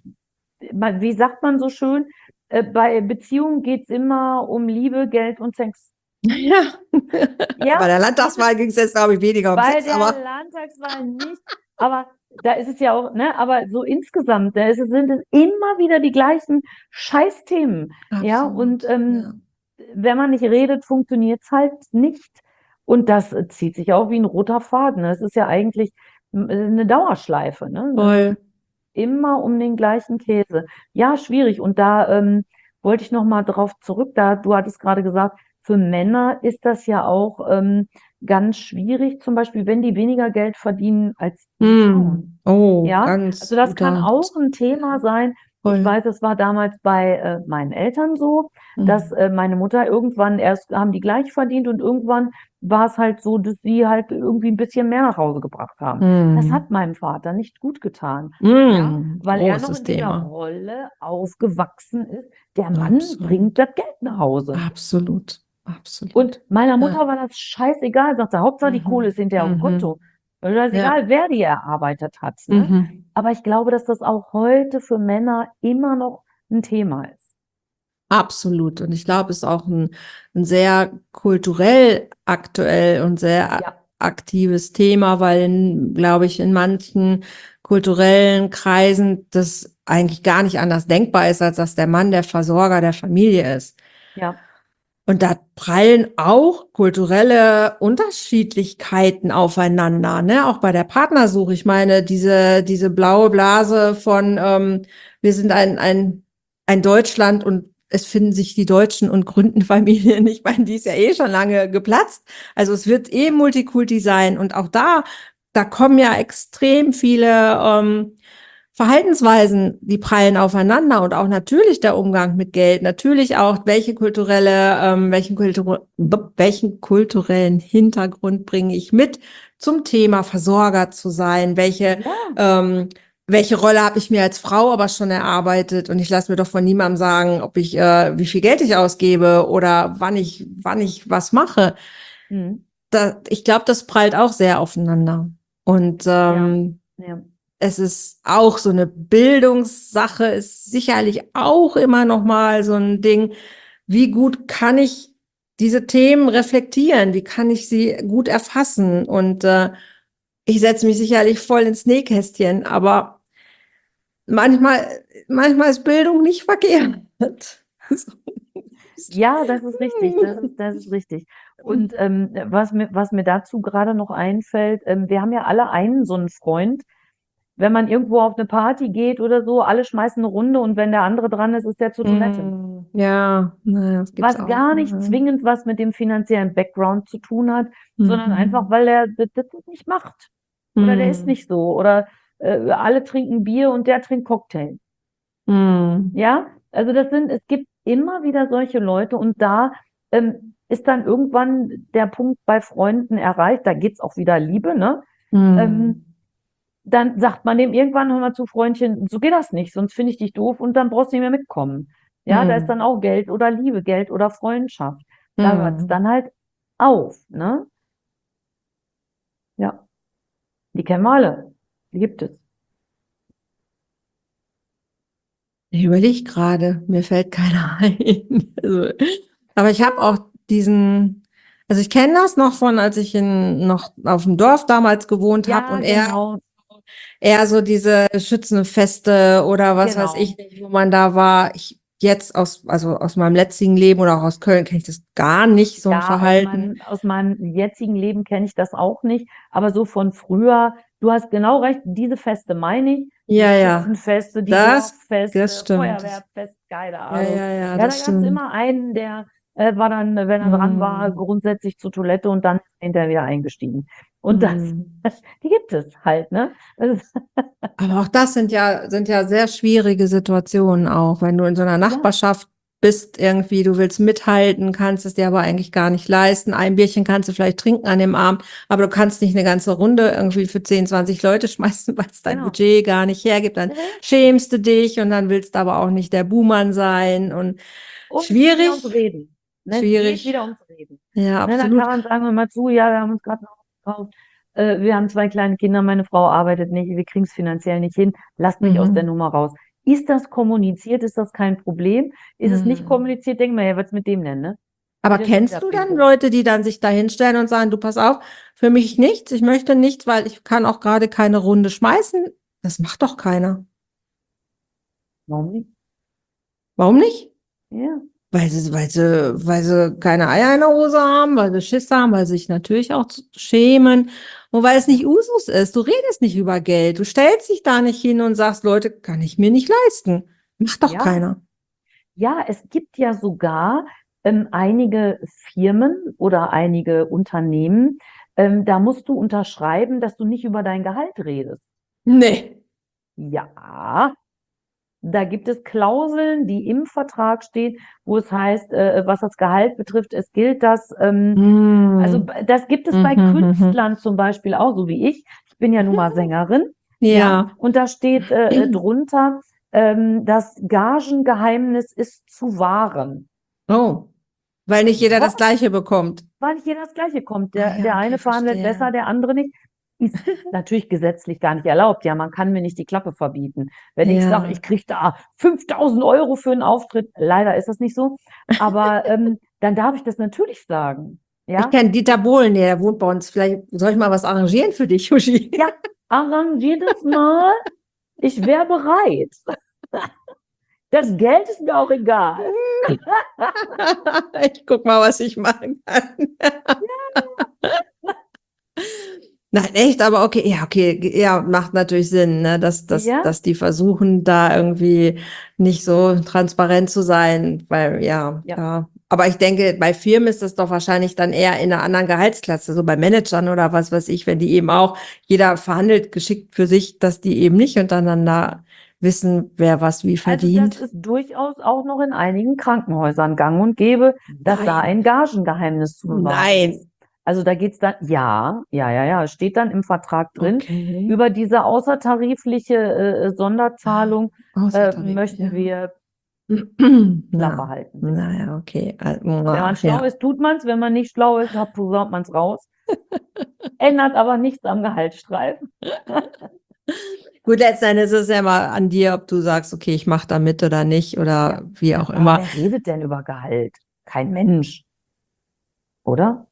wie sagt man so schön, bei Beziehungen geht's immer um Liebe, Geld und Sex. Ja. Ja, Bei der Landtagswahl ging es jetzt, glaube ich, weniger um bei Sex, der aber Landtagswahl nicht, aber da ist es ja auch, ne, aber so insgesamt, sind es immer wieder die gleichen Scheißthemen. Ja, und absolut. Ja. wenn man nicht redet, funktioniert's halt nicht. Und das zieht sich auch wie ein roter Faden. Das ist ja eigentlich eine Dauerschleife, ne? Voll. Immer um den gleichen Käse. Ja, schwierig. Und da wollte ich noch mal drauf zurück. Du hattest gerade gesagt, für Männer ist das ja auch ganz schwierig, zum Beispiel, wenn die weniger Geld verdienen als die Frauen. Oh, Ja, also ganz das kann guter. auch ein Thema sein. Ich Voll. weiß, es war damals bei meinen Eltern so, dass Mhm. meine Mutter irgendwann erst haben die gleich verdient und irgendwann war es halt so, dass sie halt irgendwie ein bisschen mehr nach Hause gebracht haben. Das hat meinem Vater nicht gut getan. Ja, weil er noch Großes in dieser Thema. Rolle aufgewachsen ist. Der Mann bringt Absolut. das Geld nach Hause. Absolut. Und Absolut. meiner Ja. Mutter war das scheißegal, sagt sie, Hauptsache die Kohle Mhm. ist hinterher auf dem Mhm. Konto. Also das ist Ja. egal, wer die erarbeitet hat, ne? Mhm. Aber ich glaube, dass das auch heute für Männer immer noch ein Thema ist. Absolut. Und ich glaube, es ist auch ein sehr kulturell aktuell und sehr Ja, aktives Thema, weil, glaube ich, in manchen kulturellen Kreisen das eigentlich gar nicht anders denkbar ist, als dass der Mann der Versorger der Familie ist. ja, Und da prallen auch kulturelle Unterschiedlichkeiten aufeinander, ne? Auch bei der Partnersuche. Ich meine, diese blaue Blase von wir sind ein Deutschland und es finden sich die Deutschen und gründen Familien. Ich meine, die ist ja eh schon lange geplatzt. Also es wird eh Multikulti sein. Und auch da kommen ja extrem viele Verhaltensweisen, die prallen aufeinander und auch natürlich der Umgang mit Geld, natürlich auch welchen kulturellen Hintergrund bringe ich mit zum Thema Versorger zu sein, welche Rolle habe ich mir als Frau aber schon erarbeitet und ich lasse mir doch von niemandem sagen, wie viel Geld ich ausgebe oder wann ich was mache. Ich glaube, das prallt auch sehr aufeinander und Ja. es ist auch so eine Bildungssache, ist sicherlich auch immer noch mal so ein Ding. Wie gut kann ich diese Themen reflektieren? Wie kann ich sie gut erfassen? Und ich setze mich sicherlich voll ins Nähkästchen, aber manchmal ist Bildung nicht verkehrt. Ja, das ist richtig, das ist richtig. Und was mir dazu gerade noch einfällt, wir haben ja alle einen so einen Freund, wenn man irgendwo auf eine Party geht oder so, alle schmeißen eine Runde und wenn der andere dran ist, ist der zur Toilette. Ja, naja, das gibt's Was auch. gar nicht zwingend was mit dem finanziellen Background zu tun hat, sondern einfach, Mhm. weil er das nicht macht. Oder der ist Mhm. nicht so. Oder alle trinken Bier und der trinkt Cocktail. Mhm. Ja, also es gibt immer wieder solche Leute und da ist dann irgendwann der Punkt bei Freunden erreicht, da geht's auch wieder Liebe, ne? Mhm. Ähm, Dann sagt man dem irgendwann, hör mal zu, Freundchen, so geht das nicht, sonst finde ich dich doof und dann brauchst du nicht mehr mitkommen. Ja, da ist dann Mhm. auch Geld oder Liebe, Geld oder Freundschaft. Da hört's Mhm. dann halt auf, ne? Ja, die kennen wir alle. Die gibt es. Ich überlege gerade, mir fällt keiner ein. Also, aber ich habe auch also ich kenne das noch von, als ich noch auf dem Dorf damals gewohnt habe Ja, und genau, eher so diese Schützenfeste oder was weiß genau. ich nicht, wo man da war. Jetzt also aus meinem letzten Leben oder auch aus Köln kenne ich das gar nicht, so ein Ja, Verhalten. aus meinem jetzigen Leben kenne ich das auch nicht, aber so von früher, du hast genau recht, diese Feste meine ich, die Ja, ja, Schützenfeste, die das Dorffeste, stimmt. Feuerwehrfest, keine Ja, Ahnung. ja, ja, Ja, da das gab es stimmt. immer einen, der war dann, wenn er dran war, Hm, grundsätzlich zur Toilette und dann ist er hinterher wieder eingestiegen. Und hm. die gibt es halt, ne? Das ist, Aber auch das sind ja sehr schwierige Situationen auch, wenn du in so einer ja, Nachbarschaft bist, irgendwie, du willst mithalten, kannst es dir aber eigentlich gar nicht leisten. Ein Bierchen kannst du vielleicht trinken an dem Abend, aber du kannst nicht eine ganze Runde irgendwie für 10, 20 Leute schmeißen, weil es dein genau. Budget gar nicht hergibt. Dann Richtig. schämst du dich und dann willst du aber auch nicht der Buhmann sein und Und es geht wieder ums schwierig, Reden. Ne, es geht schwierig. wieder ums Reden. Ja, Ne, da absolut. kann man sagen, hör mal zu, ja, wir haben uns gerade ein Haus gekauft. Wir haben 2 kleine Kinder, meine Frau arbeitet nicht, wir kriegen es finanziell nicht hin. Lasst mich aus der Mhm. Nummer raus. Ist das kommuniziert, ist das kein Problem? Ist es nicht Mhm. kommuniziert, denken wir, ja, was mit dem denn, ne? Aber Wieder schon wieder kennst du dann Bingo. Leute, die dann sich da hinstellen und sagen, du pass auf, für mich nichts, ich möchte nichts, weil ich kann auch gerade keine Runde schmeißen? Das macht doch keiner. Warum nicht? Warum nicht? Ja, Weil sie keine Eier in der Hose haben, weil sie Schiss haben, weil sie sich natürlich auch schämen und weil es ja, nicht Usus ist. Du redest nicht über Geld. Du stellst dich da nicht hin und sagst, Leute, kann ich mir nicht leisten. Macht doch ja. keiner. Ja, es gibt ja sogar einige Firmen oder einige Unternehmen, da musst du unterschreiben, dass du nicht über dein Gehalt redest. Nee. Ja, da gibt es Klauseln, die im Vertrag stehen, wo es heißt, was das Gehalt betrifft, es gilt das, also Hm. das gibt es bei Mhm. Künstlern zum Beispiel auch, so wie ich. Ich bin ja nun mal Sängerin, ja, Ja. und da steht drunter, das Gagengeheimnis ist zu wahren. Oh. Weil nicht jeder Ja, das Gleiche bekommt. weil nicht jeder das Gleiche kommt. Ah ja, Der okay, eine verhandelt besser, verstehe. der andere nicht. Ist natürlich gesetzlich gar nicht erlaubt. Ja, man kann mir nicht die Klappe verbieten. Wenn ich sage, Ja. ich kriege da 5.000 € für einen Auftritt, leider ist das nicht so, aber dann darf ich das natürlich sagen. Ich Ja, kenne Dieter Bohlen, der wohnt bei uns. Vielleicht soll ich mal was arrangieren für dich, Uschi. ja, arrangiert es mal. Ich wäre bereit. Das Geld ist mir auch egal. Ich guck mal, was ich machen kann. Nein, echt, aber okay, ja, macht natürlich Sinn, ne, Ja, dass die versuchen, da irgendwie nicht so transparent zu sein, weil, ja, ja, klar. Aber ich denke, bei Firmen ist das doch wahrscheinlich dann eher in einer anderen Gehaltsklasse, so bei Managern oder was weiß ich, wenn die eben auch, jeder verhandelt geschickt für sich, dass die eben nicht untereinander wissen, wer was wie Also verdient? das ist durchaus auch noch in einigen Krankenhäusern gang und gäbe, dass da Nein. ein Gagengeheimnis zu bewahren ist. Nein. Also da geht's dann, es steht dann im Vertrag drin, Okay. über diese außertarifliche Sonderzahlung Außertarif, möchten ja. wir Klappe Na, halten. naja, okay. Wenn man schlau Ja. ist, tut man's, wenn man nicht schlau ist, posaunt man's raus. Ändert aber nichts am Gehaltsstreifen. Gut, letzten Endes ist es ja mal an dir, ob du sagst, okay, ich mache da mit oder nicht oder wie auch Aber immer. wer redet denn über Gehalt? Kein Mensch, oder?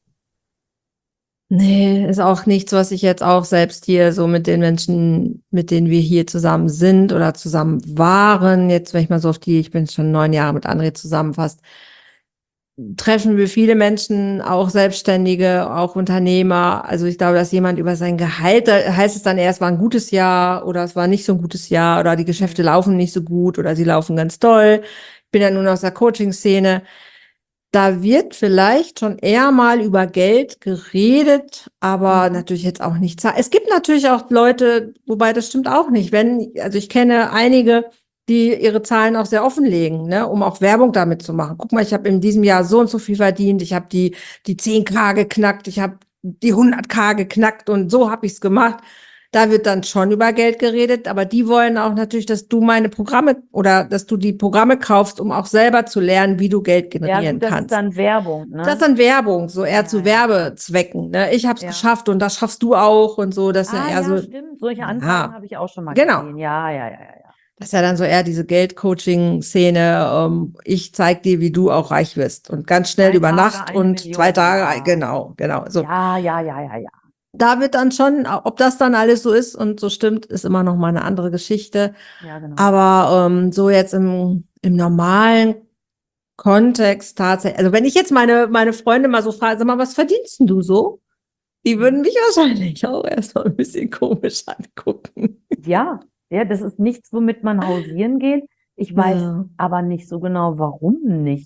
Nee, ist auch nichts, was ich jetzt auch selbst hier so mit den Menschen, mit denen wir hier zusammen sind oder zusammen waren, jetzt, wenn ich mal so ich bin schon 9 Jahre mit André zusammen fast, treffen wir viele Menschen, auch Selbstständige, auch Unternehmer. Also ich glaube, dass jemand über sein Gehalt, da heißt es dann eher, es war ein gutes Jahr oder es war nicht so ein gutes Jahr oder die Geschäfte laufen nicht so gut oder sie laufen ganz toll. Ich bin ja nun aus der Coaching-Szene. Da wird vielleicht schon eher mal über Geld geredet, aber natürlich jetzt auch nicht. Es gibt natürlich auch Leute, wobei das stimmt auch nicht. Also ich kenne einige, die ihre Zahlen auch sehr offenlegen, ne, um auch Werbung damit zu machen. Guck mal, ich habe in diesem Jahr so und so viel verdient, ich habe die 10.000 geknackt, ich habe die 100.000 geknackt und so habe ich es gemacht. Da wird dann schon über Geld geredet, aber die wollen auch natürlich, dass du meine Programme oder dass du die Programme kaufst, um auch selber zu lernen, wie du Geld Ja, generieren gut, das ist kannst. dann Werbung, Das ist ne? dann Werbung, so eher Ja, zu ja. Werbezwecken. Ne? Ich habe es Ja. geschafft und das schaffst du auch und so. Das ist ja Ah, eher ja, so, stimmt. Solche Anzeigen ja, habe ich auch schon mal genau. gesehen. Ja. Das ist ja dann so eher diese Geldcoaching-Szene. Ich zeig dir, wie du auch reich wirst und ganz schnell 2 über Tage, Nacht 1 und 2 Million. Tage, Ja. genau, so. Ja. Da wird dann schon, ob das dann alles so ist und so stimmt, ist immer noch mal eine andere Geschichte. Ja, genau. Aber so jetzt im normalen Kontext tatsächlich, also wenn ich jetzt meine Freunde mal so frage, sag mal, was verdienst denn du so? Die würden mich wahrscheinlich auch erstmal ein bisschen komisch angucken. Ja, das ist nichts, womit man hausieren geht. Ich weiß Ja. aber nicht so genau, warum nicht.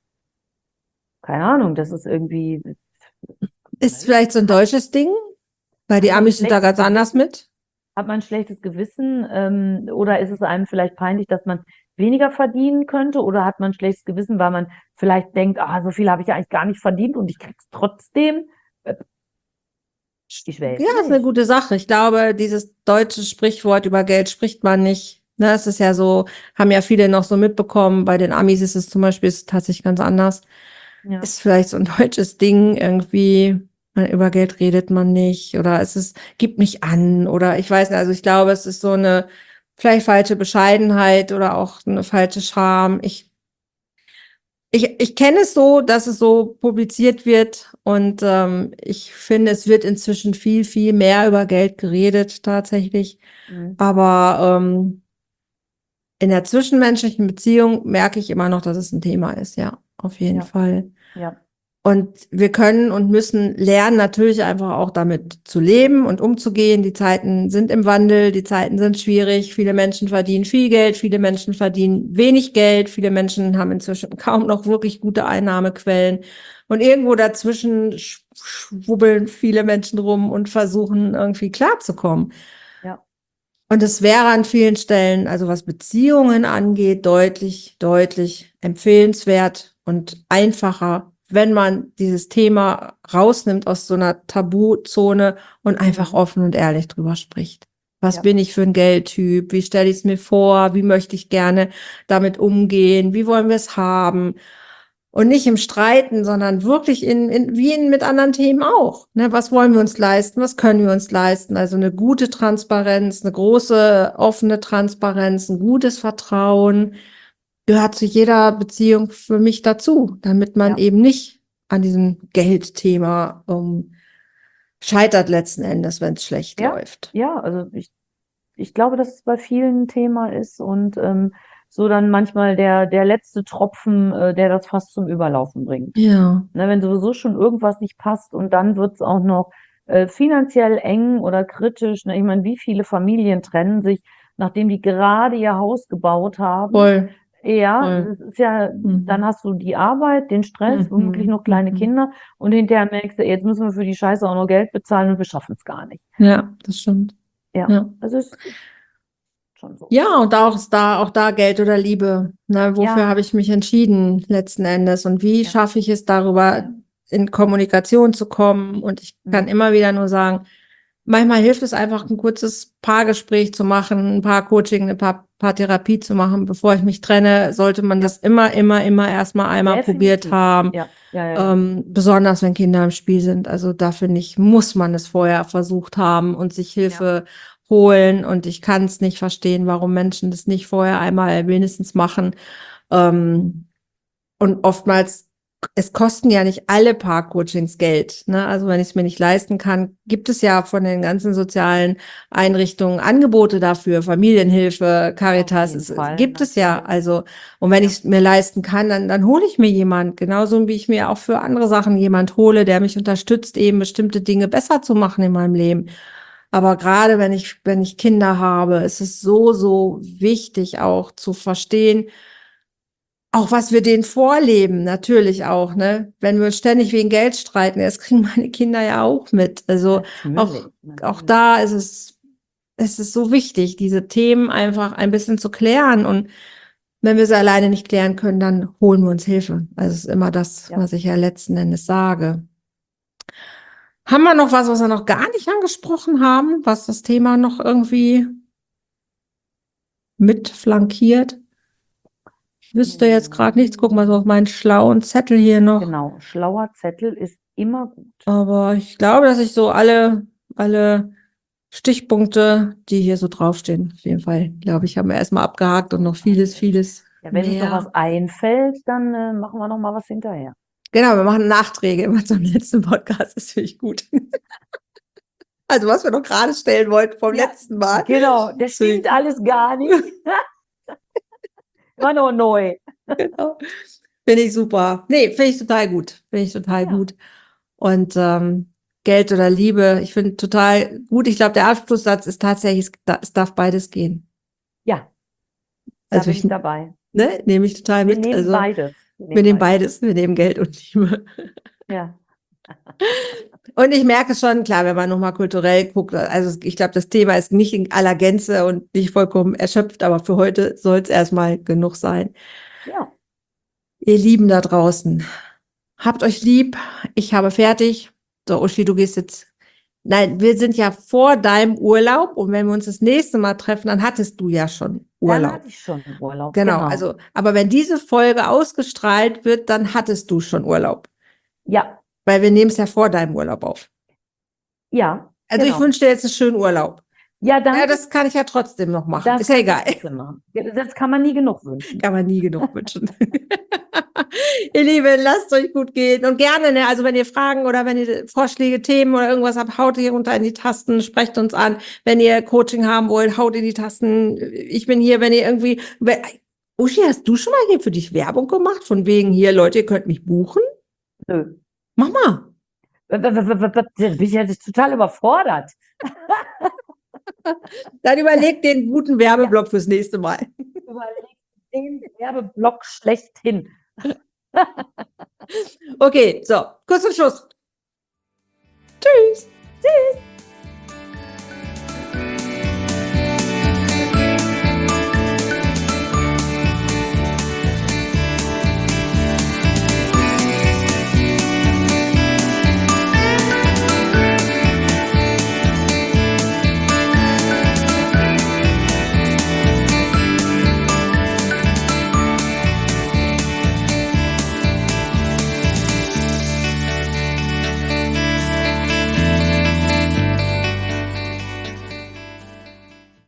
Keine Ahnung, das ist irgendwie, Ist vielleicht so ein deutsches Ding, weil die hat man ein Amis sind da schlechtes ganz anders mit. hat man ein schlechtes Gewissen, oder ist es einem vielleicht peinlich, dass man weniger verdienen könnte, oder hat man ein schlechtes Gewissen, weil man vielleicht denkt, so viel habe ich ja eigentlich gar nicht verdient und ich krieg's trotzdem? Äh, Ich weiß Ja, ist eine nicht. gute Sache. Ich glaube, dieses deutsche Sprichwort über Geld spricht man nicht. Ne, es ist ja so, haben ja viele noch so mitbekommen. Bei den Amis ist es zum Beispiel ist tatsächlich ganz anders. Ja. Ist vielleicht so ein deutsches Ding irgendwie. Über Geld redet man nicht oder gibt mich an oder ich weiß nicht. Also ich glaube, es ist so eine vielleicht falsche Bescheidenheit oder auch eine falsche Scham. Ich kenne es so, dass es so publiziert wird und ich finde, es wird inzwischen viel, viel mehr über Geld geredet tatsächlich. Mhm. Aber in der zwischenmenschlichen Beziehung merke ich immer noch, dass es ein Thema ist, ja, auf jeden Ja. Fall. Ja. Und wir können und müssen lernen, natürlich einfach auch damit zu leben und umzugehen. Die Zeiten sind im Wandel, die Zeiten sind schwierig. Viele Menschen verdienen viel Geld, viele Menschen verdienen wenig Geld. Viele Menschen haben inzwischen kaum noch wirklich gute Einnahmequellen. Und irgendwo dazwischen schwubbeln viele Menschen rum und versuchen irgendwie klarzukommen. Ja. Und es wäre an vielen Stellen, also was Beziehungen angeht, deutlich, deutlich empfehlenswert und einfacher, wenn man dieses Thema rausnimmt aus so einer Tabuzone und einfach offen und ehrlich drüber spricht. Was Ja. bin ich für ein Geldtyp? Wie stelle ich es mir vor? Wie möchte ich gerne damit umgehen? Wie wollen wir es haben? Und nicht im Streiten, sondern wirklich mit anderen Themen auch. Ne, was wollen wir uns leisten? Was können wir uns leisten? Also eine gute Transparenz, eine große offene Transparenz, ein gutes Vertrauen gehört zu jeder Beziehung für mich dazu, damit man Ja. eben nicht an diesem Geldthema scheitert letzten Endes, wenn es schlecht läuft. Ja, also ich glaube, dass es bei vielen ein Thema ist und so dann manchmal der letzte Tropfen, der das fast zum Überlaufen bringt. Ja. Ne, wenn sowieso schon irgendwas nicht passt und dann wird's auch noch finanziell eng oder kritisch. Ne? Ich meine, wie viele Familien trennen sich, nachdem die gerade ihr Haus gebaut haben? Voll. Ja, Voll. das ist ja, dann hast du die Arbeit, den Stress, womöglich noch kleine Kinder und hinterher merkst du, jetzt müssen wir für die Scheiße auch noch Geld bezahlen und wir schaffen es gar nicht. Ja, das stimmt. Ja, Ja. also es ist schon so. Ja, und auch da Geld oder Liebe. Ne? Wofür Ja. habe ich mich entschieden letzten Endes? Und wie Ja. schaffe ich es darüber, in Kommunikation zu kommen? Und ich kann immer wieder nur sagen, manchmal hilft es einfach, ein kurzes Paargespräch zu machen, ein Paarcoaching, eine Paartherapie zu machen. Bevor ich mich trenne, sollte man das immer erstmal einmal probiert Definitiv. haben. Ja. Besonders wenn Kinder im Spiel sind. Also da finde ich, muss man es vorher versucht haben und sich Hilfe holen. Und ich kann es nicht verstehen, warum Menschen das nicht vorher einmal wenigstens machen. Und oftmals, es kosten ja nicht alle Paarcoachings Geld. Ne? Also wenn ich es mir nicht leisten kann, gibt es ja von den ganzen sozialen Einrichtungen Angebote dafür, Familienhilfe, Caritas, Auf jeden Fall, gibt es ja. natürlich. Also, und wenn ich es mir leisten kann, dann hole ich mir jemand, genauso wie ich mir auch für andere Sachen jemand hole, der mich unterstützt, eben bestimmte Dinge besser zu machen in meinem Leben. Aber gerade wenn ich Kinder habe, ist es so wichtig auch zu verstehen, auch was wir denen vorleben, natürlich auch, ne? Wenn wir uns ständig wegen Geld streiten, das kriegen meine Kinder ja auch mit. Also auch da ist es so wichtig, diese Themen einfach ein bisschen zu klären. Und wenn wir sie alleine nicht klären können, dann holen wir uns Hilfe. Also es ist immer das, was ich ja letzten Endes sage. Haben wir noch was wir noch gar nicht angesprochen haben, was das Thema noch irgendwie mit flankiert? Ich wüsste jetzt gerade nichts. Guck mal so auf meinen schlauen Zettel hier noch. Genau, schlauer Zettel ist immer gut. Aber ich glaube, dass ich so alle Stichpunkte, die hier so draufstehen, auf jeden Fall, glaube ich, haben wir erstmal abgehakt und noch vieles Ja, wenn uns noch mehr. was einfällt, dann machen wir noch mal was hinterher. Genau, wir machen Nachträge immer zum letzten Podcast. Das finde ich gut. Also was wir noch gerade stellen wollten vom letzten Mal. Genau, das stimmt alles gar nicht. War noch neu. Genau. Finde ich super. Nee, finde ich total gut. Finde ich total gut. Und Geld oder Liebe, ich finde total gut. Ich glaube, der Abschlusssatz ist tatsächlich, es darf beides gehen. Ja, da bin ich dabei. Ne, nehme ich total mit. Wir nehmen Also, beides. wir nehmen beides. Wir nehmen Geld und Liebe. Ja. Und ich merke schon, klar, wenn man nochmal kulturell guckt, also ich glaube, das Thema ist nicht in aller Gänze und nicht vollkommen erschöpft, aber für heute soll es erstmal genug sein. Ja. Ihr Lieben da draußen, habt euch lieb. Ich habe fertig. So, Uschi, du gehst jetzt. Nein, wir sind ja vor deinem Urlaub und wenn wir uns das nächste Mal treffen, dann hattest du ja schon Urlaub. Dann hatte ich schon Urlaub. Genau, also, aber wenn diese Folge ausgestrahlt wird, dann hattest du schon Urlaub. Ja. Weil wir nehmen es ja vor deinem Urlaub auf. Ja. Also ich wünsche dir jetzt einen schönen Urlaub. Ja, danke. Ja, das kann ich ja trotzdem noch machen. Ist ja egal. Das kann man nie genug wünschen. Kann man nie genug wünschen. Ihr Lieben, lasst euch gut gehen. Und gerne, ne, also wenn ihr Fragen oder wenn ihr Vorschläge, Themen oder irgendwas habt, haut hier runter in die Tasten, sprecht uns an. Wenn ihr Coaching haben wollt, haut in die Tasten. Ich bin hier, wenn ihr irgendwie... Uschi, hast du schon mal hier für dich Werbung gemacht? Von wegen hier, Leute, ihr könnt mich buchen? Nö. Mach mal. Da bin ich ja total überfordert. Dann überlegt den guten Werbeblock fürs nächste Mal. Überlegt den Werbeblock schlechthin. Okay, so, kurz und Schluss. Tschüss. Tschüss.